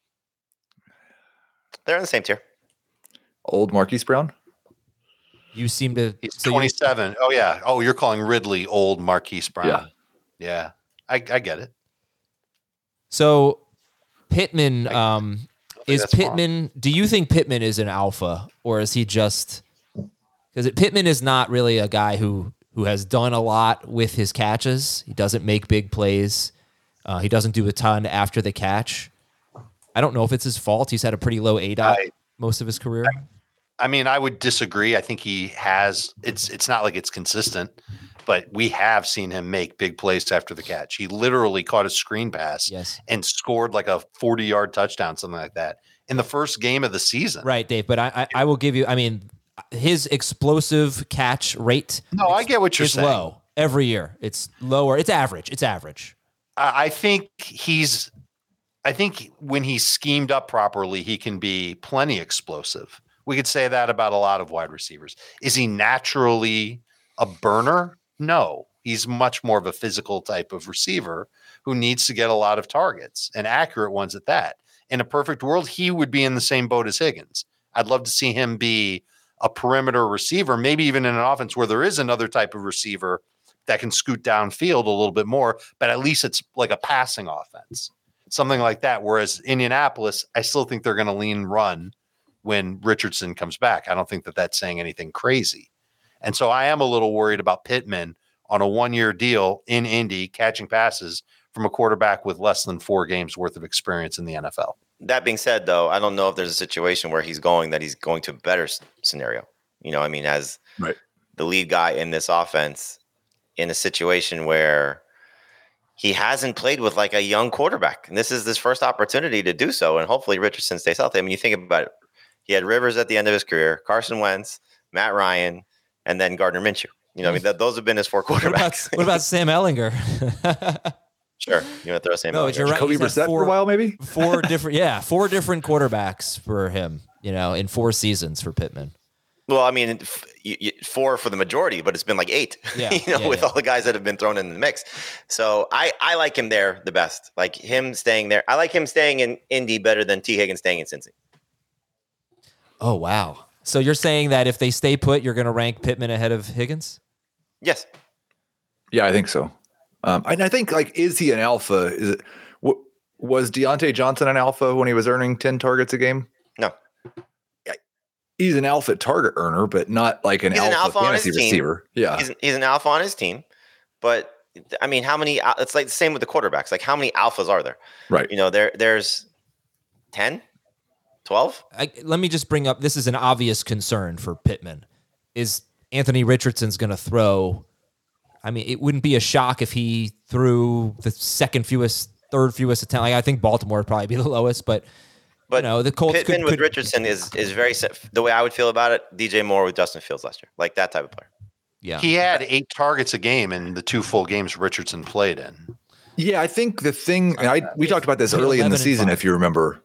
They're in the same tier. Old Marquise Brown? You seem to... He's 27. Oh, yeah. Oh, you're calling Ridley old Marquise Brown. Yeah. I get it. So Pittman, is Pittman... Wrong. Do you think Pittman is an alpha, or is he just... Because Pittman is not really a guy who has done a lot with his catches. He doesn't make big plays. He doesn't do a ton after the catch. I don't know if it's his fault. He's had a pretty low ADOT most of his career. I mean, I would disagree. I think he has. It's not like it's consistent, but we have seen him make big plays after the catch. He literally caught a screen pass and scored like a 40-yard touchdown, something like that, in the first game of the season. Right, Dave. But I will give you, I mean, his explosive catch rate. No, I get what you're saying. Low every year. It's lower. It's average. I think when he's schemed up properly, he can be plenty explosive. We could say that about a lot of wide receivers. Is he naturally a burner? No. He's much more of a physical type of receiver who needs to get a lot of targets and accurate ones at that. In a perfect world, he would be in the same boat as Higgins. I'd love to see him be a perimeter receiver, maybe even in an offense where there is another type of receiver that can scoot downfield a little bit more, but at least it's like a passing offense. Something like that. Whereas Indianapolis, I still think they're going to lean run when Richardson comes back. I don't think that that's saying anything crazy. And so I am a little worried about Pittman on a 1-year deal in Indy, catching passes from a quarterback with less than 4 games worth of experience in the NFL. That being said, though, I don't know if there's a situation where he's going to a better scenario. As the lead guy in this offense, in a situation where he hasn't played with like a young quarterback, and this is his first opportunity to do so. And hopefully Richardson stays healthy. I mean, you think about it. He had Rivers at the end of his career, Carson Wentz, Matt Ryan, and then Gardner Minshew. Those have been his 4 quarterbacks. What about Sam Ehlinger? Sure. You want to throw Sam Ehlinger? You're right. Kobe Brissett for a while, maybe? 4 different quarterbacks for him, in 4 seasons for Pittman. Well, I mean, 4 for the majority, but it's been like 8, with all the guys that have been thrown in the mix. So I like him there the best. Like him staying there. I like him staying in Indy better than T. Higgins staying in Cincy. Oh, wow. So you're saying that if they stay put, you're going to rank Pittman ahead of Higgins? Yes. Yeah, I think so. And I think, is he an alpha? Was Deontay Johnson an alpha when he was earning 10 targets a game? No. He's an alpha target earner, but not like an alpha fantasy receiver. Yeah. He's an alpha on his team. But, I mean, how many – it's like the same with the quarterbacks. Like, how many alphas are there? Right. There's 10, 12. Let me just bring up – this is an obvious concern for Pittman. Is Anthony Richardson's going to throw – I mean, it wouldn't be a shock if he threw the second fewest, third fewest attempt. I think Baltimore would probably be the lowest, but the Colts Pittman with Richardson is very the way I would feel about it. DJ Moore with Justin Fields last year, like that type of player. Yeah, he had 8 targets a game in the 2 full games Richardson played in. Yeah, I think the thing we talked about this early in the season, if you remember.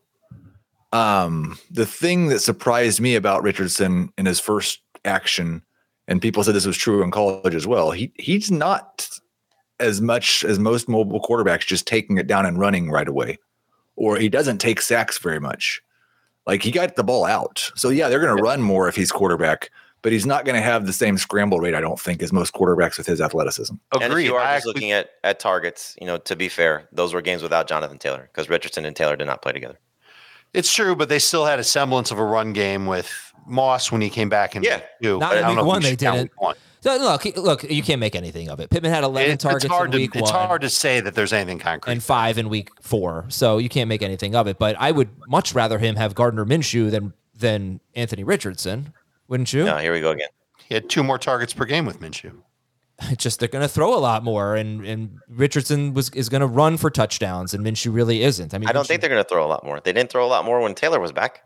The thing that surprised me about Richardson in his first action. And people said this was true in college as well. He's not as much as most mobile quarterbacks just taking it down and running right away. Or he doesn't take sacks very much. Like, he got the ball out. So, yeah, they're going to run more if he's quarterback. But he's not going to have the same scramble rate, I don't think, as most quarterbacks with his athleticism. And if you are just looking at targets, to be fair, those were games without Jonathan Taylor because Richardson and Taylor did not play together. It's true, but they still had a semblance of a run game with Moss when he came back in week 2. Not in week 1, they didn't. So look, you can't make anything of it. Pittman had 11 targets in week 1. It's hard to say that there's anything concrete. And 5 in week 4, so you can't make anything of it. But I would much rather him have Gardner Minshew than Anthony Richardson, wouldn't you? No, here we go again. He had 2 more targets per game with Minshew. It's just they're going to throw a lot more, and Richardson is going to run for touchdowns, and Minshew really isn't. I mean, I don't think they're going to throw a lot more. They didn't throw a lot more when Taylor was back.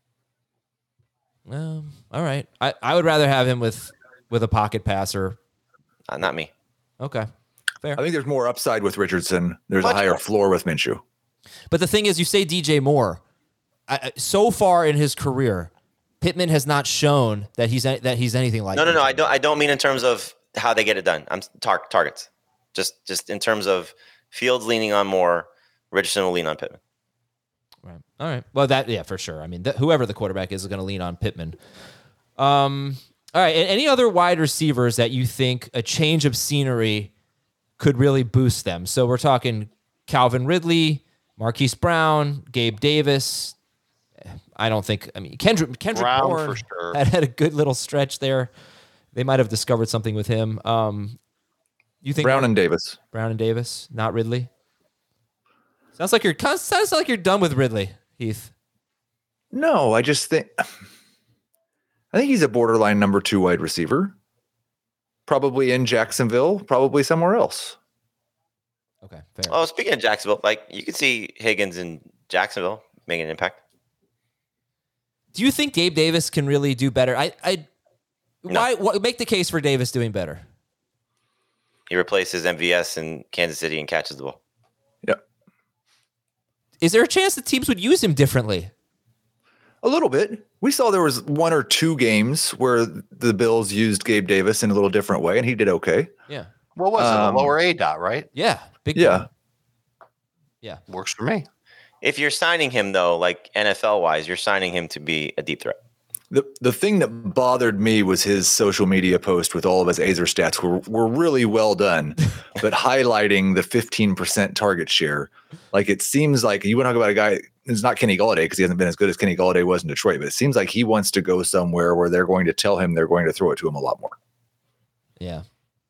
All right. I would rather have him with a pocket passer. Not me. Okay, fair. I think there's more upside with Richardson. There's a higher floor with Minshew. But the thing is, you say DJ Moore. So far in his career, Pittman has not shown that he's anything like. No. I don't mean in terms of how they get it done. I'm targets. Just in terms of Fields leaning on Moore, Richardson will lean on Pittman. Right. All right. Well, for sure. I mean, whoever the quarterback is going to lean on Pittman. All right. Any other wide receivers that you think a change of scenery could really boost them? So we're talking Calvin Ridley, Marquise Brown, Gabe Davis. Kendrick Brown Bourne for sure. had a good little stretch there. They might have discovered something with him. You think Brown and Davis? Brown and Davis, not Ridley. Sounds like you're done with Ridley, Heath. No, I think he's a borderline number 2 wide receiver. Probably in Jacksonville, probably somewhere else. Okay, fair. Oh, speaking of Jacksonville, you could see Higgins in Jacksonville making an impact. Do you think Gabe Davis can really do better? What make the case for Davis doing better? He replaces MVS in Kansas City and catches the ball. Yep. Is there a chance that teams would use him differently? A little bit. We saw there was 1 or 2 games where the Bills used Gabe Davis in a little different way, and he did okay. Yeah. What was it? A lower A dot, right? Yeah. Big. Yeah. Yeah. Works for me. If you're signing him, though, like NFL-wise, you're signing him to be a deep threat. The thing that bothered me was his social media post with all of his Azer stats were really well done, but highlighting the 15% target share. Like, it seems like you want to talk about a guy, it's not Kenny Golladay because he hasn't been as good as Kenny Golladay was in Detroit, but it seems like he wants to go somewhere where they're going to tell him they're going to throw it to him a lot more. Yeah.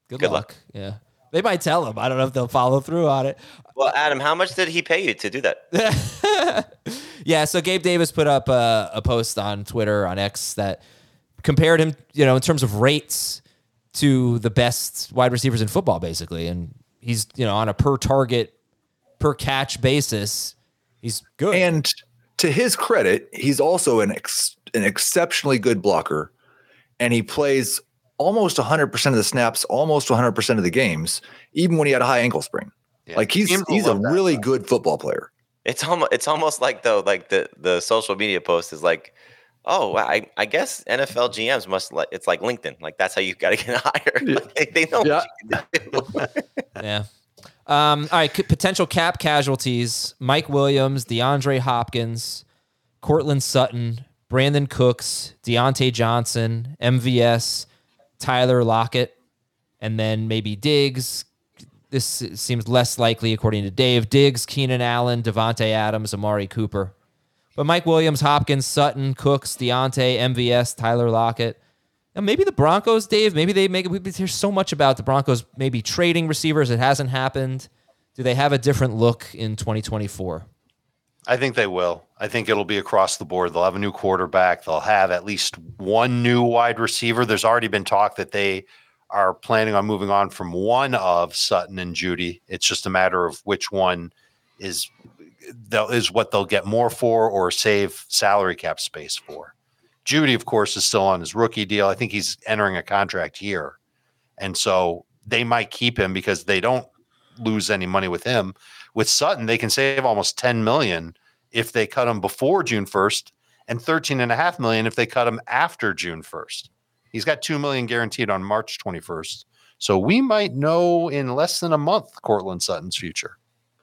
Good luck. Yeah. They might tell him. I don't know if they'll follow through on it. Well, Adam, how much did he pay you to do that? Yeah, so Gabe Davis put up a post on Twitter, on X, that compared him, in terms of rates to the best wide receivers in football, basically. And he's, on a per target, per catch basis, he's good. And to his credit, he's also an exceptionally good blocker, and he plays almost 100% of the snaps, almost 100% of the games, even when he had a high ankle sprain. Yeah, like he's a really good football player. It's almost like though, like the social media post is like, oh, I guess NFL GMs must it's like LinkedIn, like that's how you got to get hired. Yeah. Like, they know what you can do. Yeah. All right. Potential cap casualties: Mike Williams, DeAndre Hopkins, Cortland Sutton, Brandon Cooks, Deontay Johnson, MVS, Tyler Lockett, and then maybe Diggs. This seems less likely, according to Dave. Diggs, Keenan Allen, Devontae Adams, Amari Cooper. But Mike Williams, Hopkins, Sutton, Cooks, Deontay, MVS, Tyler Lockett. And maybe the Broncos, Dave, maybe they make it. We hear so much about the Broncos maybe trading receivers. It hasn't happened. Do they have a different look in 2024? I think they will. I think it'll be across the board. They'll have a new quarterback. They'll have at least one new wide receiver. There's already been talk that they are planning on moving on from one of Sutton and Judy. It's just a matter of which one is what they'll get more for or save salary cap space for. Judy, of course, is still on his rookie deal. I think he's entering a contract year. And so they might keep him because they don't lose any money with him. With Sutton, they can save almost $10 million if they cut him before June 1st and $13.5 million if they cut him after June 1st. He's got $2 million guaranteed on March 21st. So we might know in less than a month Cortland Sutton's future.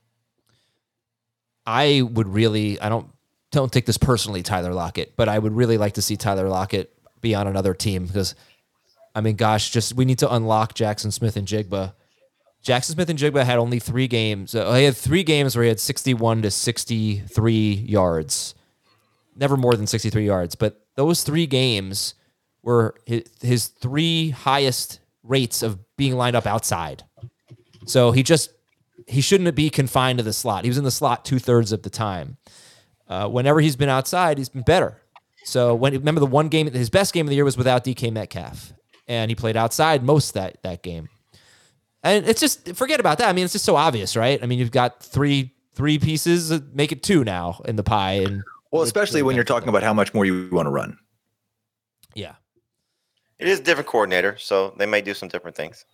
I don't take this personally, Tyler Lockett, but I would really like to see Tyler Lockett be on another team because, we need to unlock Jackson Smith and Jigba. Jackson Smith and Jigba had only 3 games. He had 3 games where he had 61 to 63 yards. Never more than 63 yards. But those 3 games were his 3 highest rates of being lined up outside. So he shouldn't be confined to the slot. He was in the slot 2/3 of the time. Whenever he's been outside, he's been better. So remember the one game, his best game of the year was without DK Metcalf, and he played outside most that game. And it's just, forget about that. It's just so obvious, right? You've got three pieces, make it 2 now in the pie. And especially when you're talking about how much more you want to run. Yeah. It is a different coordinator, so they may do some different things.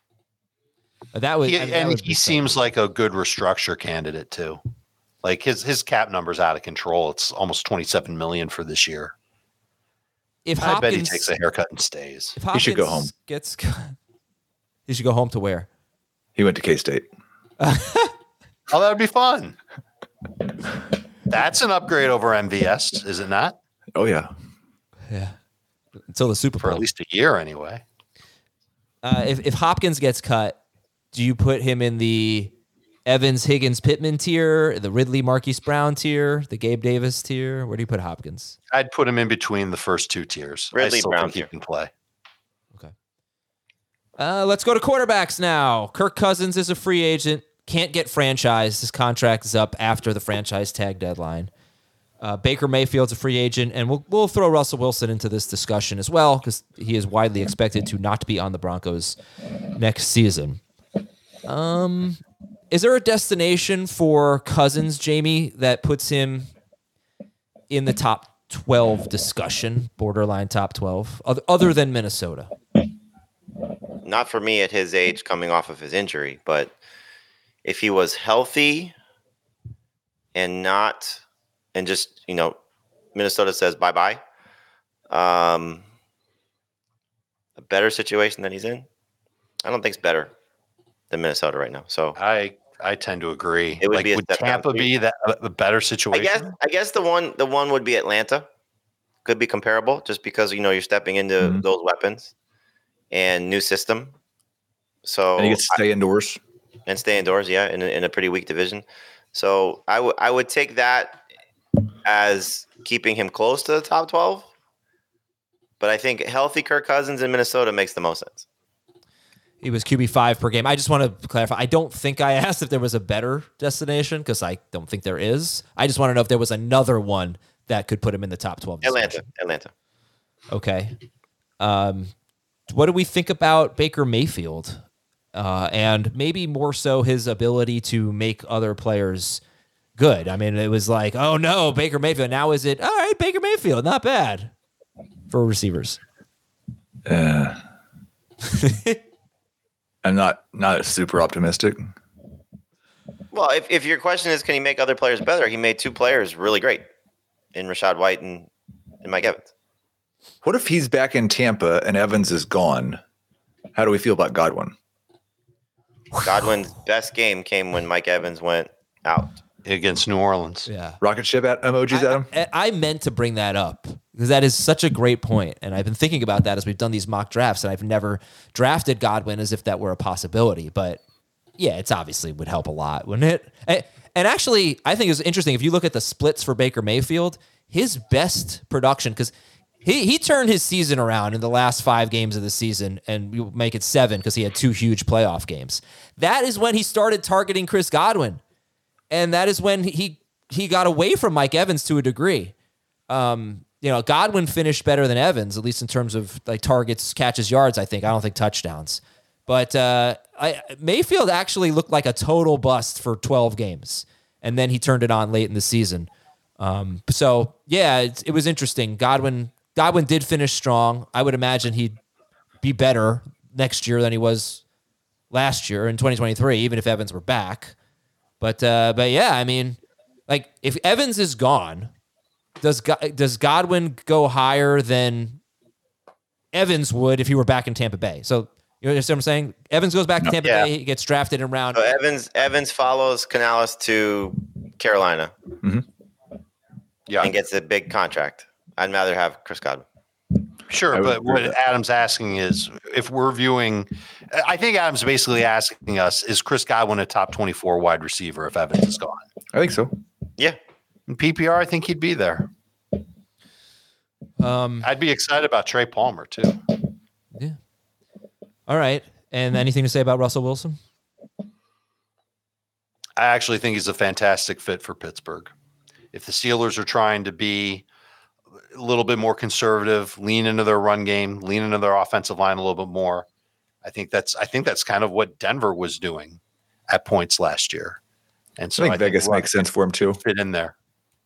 He seems like a good restructure candidate too. Like his cap number's out of control. It's almost $27 million for this year. I bet he takes a haircut and stays. He should go home. He should go home to where? He went to K-State. Oh, that would be fun. That's an upgrade over MVS, is it not? Oh, yeah. Yeah. Until the Super Bowl. For at least a year, anyway. If Hopkins gets cut, do you put him in the Evans, Higgins, Pittman tier, the Ridley, Marquise Brown tier, the Gabe Davis tier? Where do you put Hopkins? I'd put him in between the first 2 tiers. Ridley, Brown think he can play. Okay. Let's go to quarterbacks now. Kirk Cousins is a free agent. Can't get franchised. His contract is up after the franchise tag deadline. Baker Mayfield's a free agent, and we'll throw Russell Wilson into this discussion as well because he is widely expected to not be on the Broncos next season. Is there a destination for Cousins, Jamie, that puts him in the top 12 discussion, borderline top 12, other than Minnesota? Not for me at his age coming off of his injury, but if he was healthy and just, Minnesota says bye-bye, a better situation than he's in, I don't think it's better than Minnesota right now. So I tend to agree. It would be would Tampa be a better situation? I guess the one would be Atlanta. Could be comparable just because you're stepping into those weapons and new system. So and you get to stay indoors. And stay indoors, yeah, in a pretty weak division. So I would take that as keeping him close to the top 12. But I think healthy Kirk Cousins in Minnesota makes the most sense. he was QB5 per game. I just want to clarify. I don't think I asked if there was a better destination because I don't think there is. I just want to know if there was another one that could put him in the top 12. Atlanta. Okay. What do we think about Baker Mayfield? And maybe more so his ability to make other players good. I mean, it was like, oh no, Baker Mayfield. Now is it, all right, Baker Mayfield, not bad for receivers. I'm not super optimistic. Well, if your question is, can he make other players better? He made 2 players really great in Rachaad White and Mike Evans. What if he's back in Tampa and Evans is gone? How do we feel about Godwin? Godwin's best game came when Mike Evans went out against New Orleans. Yeah. Rocket ship emojis at him. I meant to bring that up because that is such a great point. And I've been thinking about that as we've done these mock drafts, and I've never drafted Godwin as if that were a possibility. But yeah, it's obviously would help a lot, wouldn't it? And actually, I think it's interesting. If you look at the splits for Baker Mayfield, his best production, because he turned his season around in the last 5 games of the season, and you make it 7 because he had 2 huge playoff games. That is when he started targeting Chris Godwin. And that is when he got away from Mike Evans to a degree. Godwin finished better than Evans, at least in terms of like targets, catches, yards, I think. I don't think touchdowns. But Mayfield actually looked like a total bust for 12 games. And then he turned it on late in the season. So, yeah, it was interesting. Godwin did finish strong. I would imagine he'd be better next year than he was last year in 2023, even if Evans were back. But yeah, I mean, like if Evans is gone, does Godwin go higher than Evans would if he were back in Tampa Bay? So you understand what I'm saying? Evans goes back to Tampa Bay, he gets drafted in round. So Evans follows Canales to Carolina, and gets a big contract. I'd rather have Chris Godwin. Sure, but what Adam's asking is if we're viewing, I think Adam's basically asking us, is Chris Godwin a top 24 wide receiver if Evans is gone? I think so. Yeah. In PPR, I think he'd be there. I'd be excited about Trey Palmer too. Yeah. All right. And anything to say about Russell Wilson? I actually think he's a fantastic fit for Pittsburgh. If the Steelers are trying to be a little bit more conservative, lean into their run game, lean into their offensive line a little bit more, I think that's kind of what Denver was doing at points last year. And so I think Vegas makes sense for him too. Fit in there.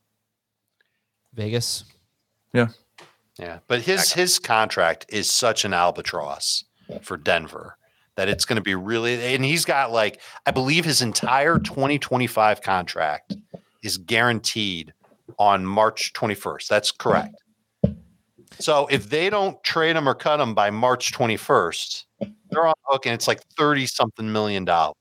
Vegas. Yeah. Yeah. But his contract is such an albatross for Denver that it's going to be really, and he's got like, I believe his entire 2025 contract is guaranteed on March 21st. That's correct. So if they don't trade him or cut him by March 21st, they're on the hook, and it's like $30-something million.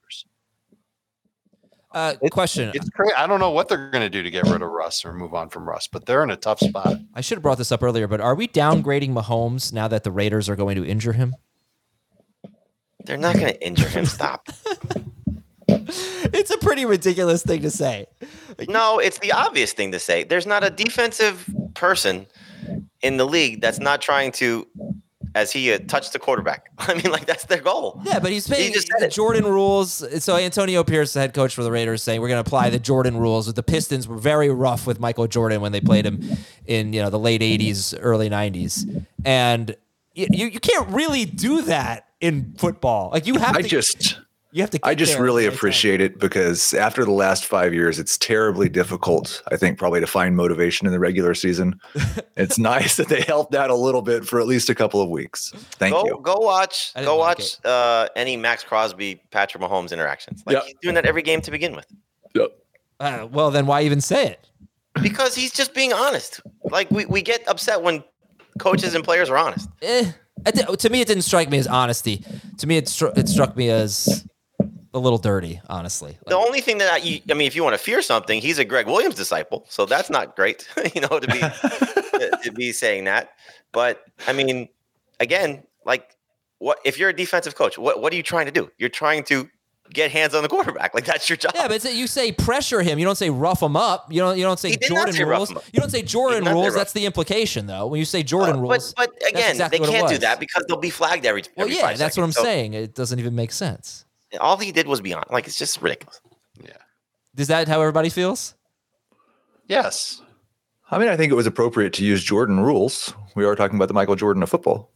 Question. It's crazy. I don't know what they're going to do to get rid of Russ or move on from Russ, but they're in a tough spot. I should have brought this up earlier, but are we downgrading Mahomes now that the Raiders are going to injure him? They're not going to injure him. Stop. It's a pretty ridiculous thing to say. No, it's the obvious thing to say. There's not a defensive person in the league that's not trying to, as he touch the quarterback. I mean, like that's their goal. Yeah, but he's paying the Jordan rules. So Antonio Pierce, the head coach for the Raiders, saying we're going to apply the Jordan rules. The Pistons were very rough with Michael Jordan when they played him in the late 80s, early 90s. And you can't really do that in football. Like you have to. I just really appreciate it because after the last 5 years, it's terribly difficult, I think, probably to find motivation in the regular season. It's nice that they helped out a little bit for at least a couple of weeks. Thank you. Go watch any Max Crosby, Patrick Mahomes interactions. He's doing that every game to begin with. Yep. Well, then why even say it? Because he's just being honest. Like we get upset when coaches and players are honest. To me, it didn't strike me as honesty. To me, it struck me as a little dirty, honestly. The only thing that if you want to fear something, he's a Greg Williams disciple, so that's not great, to be saying that. But I mean, again, like, what if you're a defensive coach? What are you trying to do? You're trying to get hands on the quarterback. Like, that's your job. Yeah, but you say pressure him. You don't say rough him up. You don't say Jordan rules. You don't say Jordan rules. That's the implication, though. When you say Jordan rules, but again, exactly they can't do was. that because they'll be flagged every. Well, yeah, that's what I'm saying. It doesn't even make sense. All he did was be on. Like, it's just ridiculous. Yeah. Is that how everybody feels? Yes. I mean, I think it was appropriate to use Jordan rules. We are talking about the Michael Jordan of football.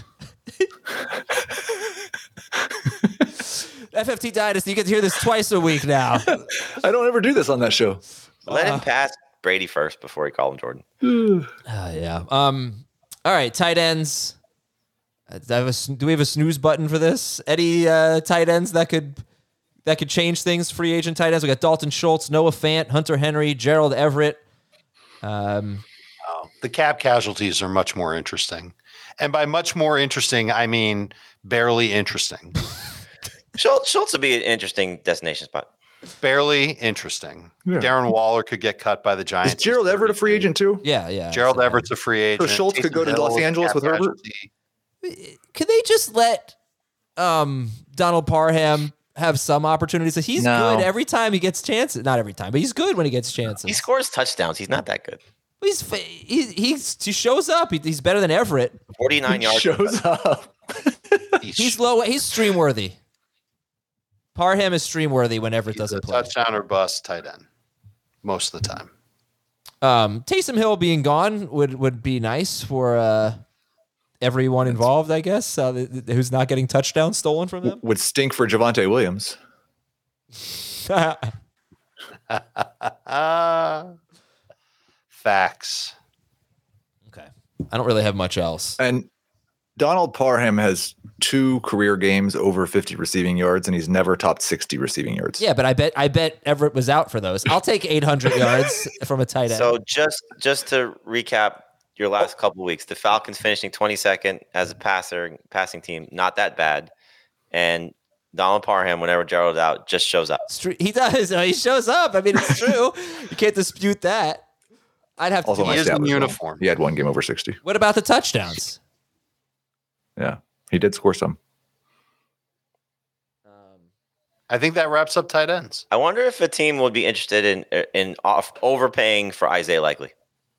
FFT Dynasty, you get to hear this twice a week now. I don't ever do this on that show. Let him pass Brady first before he called him Jordan. Yeah. All right, tight ends. Do we have a snooze button for this? Any tight ends that could change things? Free agent tight ends. We got Dalton Schultz, Noah Fant, Hunter Henry, Gerald Everett. The cap casualties are much more interesting, and by much more interesting, I mean barely interesting. Schultz would be an interesting destination spot. Barely interesting. Yeah. Darren Waller could get cut by the Giants. Is Gerald Everett a free agent too? Yeah. Gerald Everett's a free agent. So Schultz could go to Los Angeles with Herbert? Could they just let Donald Parham have some opportunities? He's good every time he gets chances. Not every time, but he's good when he gets chances. He scores touchdowns. He's not that good. He shows up. He's better than Everett. 49 yards. Shows up. He's low. He's stream worthy. Parham is stream worthy when Everett doesn't play. Touchdown or bust tight end most of the time. Taysom Hill being gone would be nice for everyone involved, I guess, who's not getting touchdowns stolen from them. Would stink for Javonte Williams. Facts. Okay. I don't really have much else. And Donald Parham has 2 career games over 50 receiving yards, and he's never topped 60 receiving yards. Yeah, but I bet Everett was out for those. I'll take 800 yards from a tight end. So just to recap your last couple of weeks, the Falcons finishing 22nd as a passing team, not that bad. And Donald Parham, whenever Gerald's out, just shows up. He does. He shows up. I mean, it's true. You can't dispute that. I'd have to. Also, he is in uniform. He had 1 game over 60. What about the touchdowns? Yeah, he did score some. I think that wraps up tight ends. I wonder if a team would be interested in overpaying for Isaiah Likely.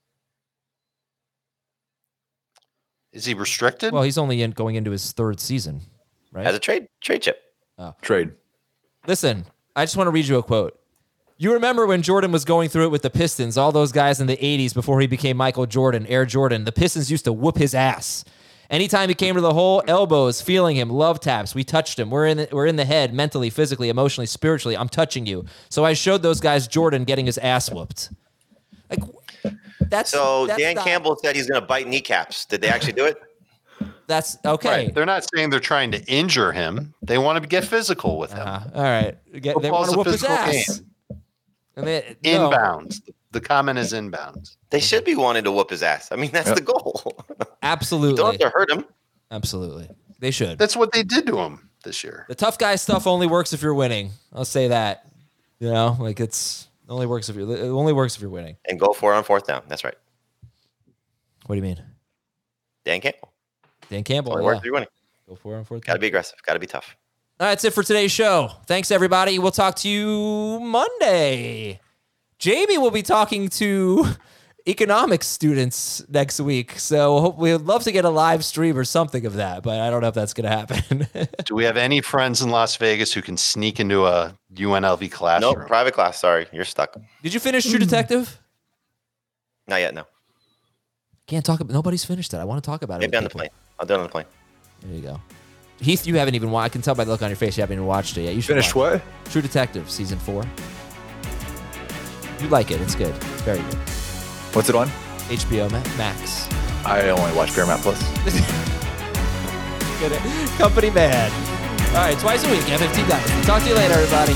Is he restricted? Well, he's only going into his 3rd season, right? As a trade chip. Oh. Trade. Listen, I just want to read you a quote. You remember when Jordan was going through it with the Pistons, all those guys in the 80s before he became Michael Jordan, Air Jordan, the Pistons used to whoop his ass. Anytime he came to the hole, elbows, feeling him, love taps. We touched him. We're in the head, mentally, physically, emotionally, spiritually. I'm touching you. So I showed those guys Jordan getting his ass whooped. Like that's Dan Campbell said he's going to bite kneecaps. Did they actually do it? That's okay. Right. They're not saying they're trying to injure him. They want to get physical with him. All right. They want to whoop his ass. Inbounds. The comment is inbounds. They should be wanting to whoop his ass. I mean, that's the goal. Absolutely. You don't have to hurt him. Absolutely. They should. That's what they did to him this year. The tough guy stuff only works if you're winning. I'll say that. You know, like it only works if you're winning. And go for it on 4th down. That's right. What do you mean? Dan Campbell. Only works if you're winning. Go for it on 4th down. Got to be aggressive. Got to be tough. All right, that's it for today's show. Thanks, everybody. We'll talk to you Monday. Jamie will be talking to economics students next week. So we'd love to get a live stream or something of that, but I don't know if that's going to happen. Do we have any friends in Las Vegas who can sneak into a UNLV classroom? Nope, private class. Sorry, you're stuck. Did you finish True Detective? Not yet, no. Can't talk about. Nobody's finished it. I want to talk about it. Maybe on the plane. I'll do it on the plane. There you go. Heath, you haven't even watched. I can tell by the look on your face you haven't even watched it yet. You should finished what? True Detective season 4. You like it? It's good. It's very good. What's it on? HBO Max. I only watch Paramount Plus. Get it? Company man. All right, twice a week. FFT Dynasty. Talk to you later, everybody.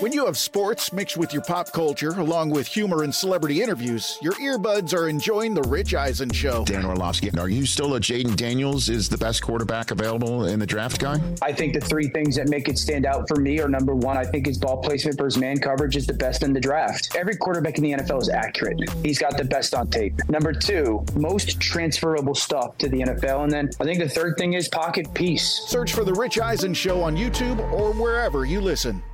When you have sports mixed with your pop culture, along with humor and celebrity interviews, your earbuds are enjoying The Rich Eisen Show. Dan Orlovsky, are you still a Jaden Daniels is the best quarterback available in the draft guy? I think the three things that make it stand out for me are, number one, I think his ball placement versus man coverage is the best in the draft. Every quarterback in the NFL is accurate. He's got the best on tape. Number two, most transferable stuff to the NFL. And then I think the third thing is pocket peace. Search for The Rich Eisen Show on YouTube or wherever you listen.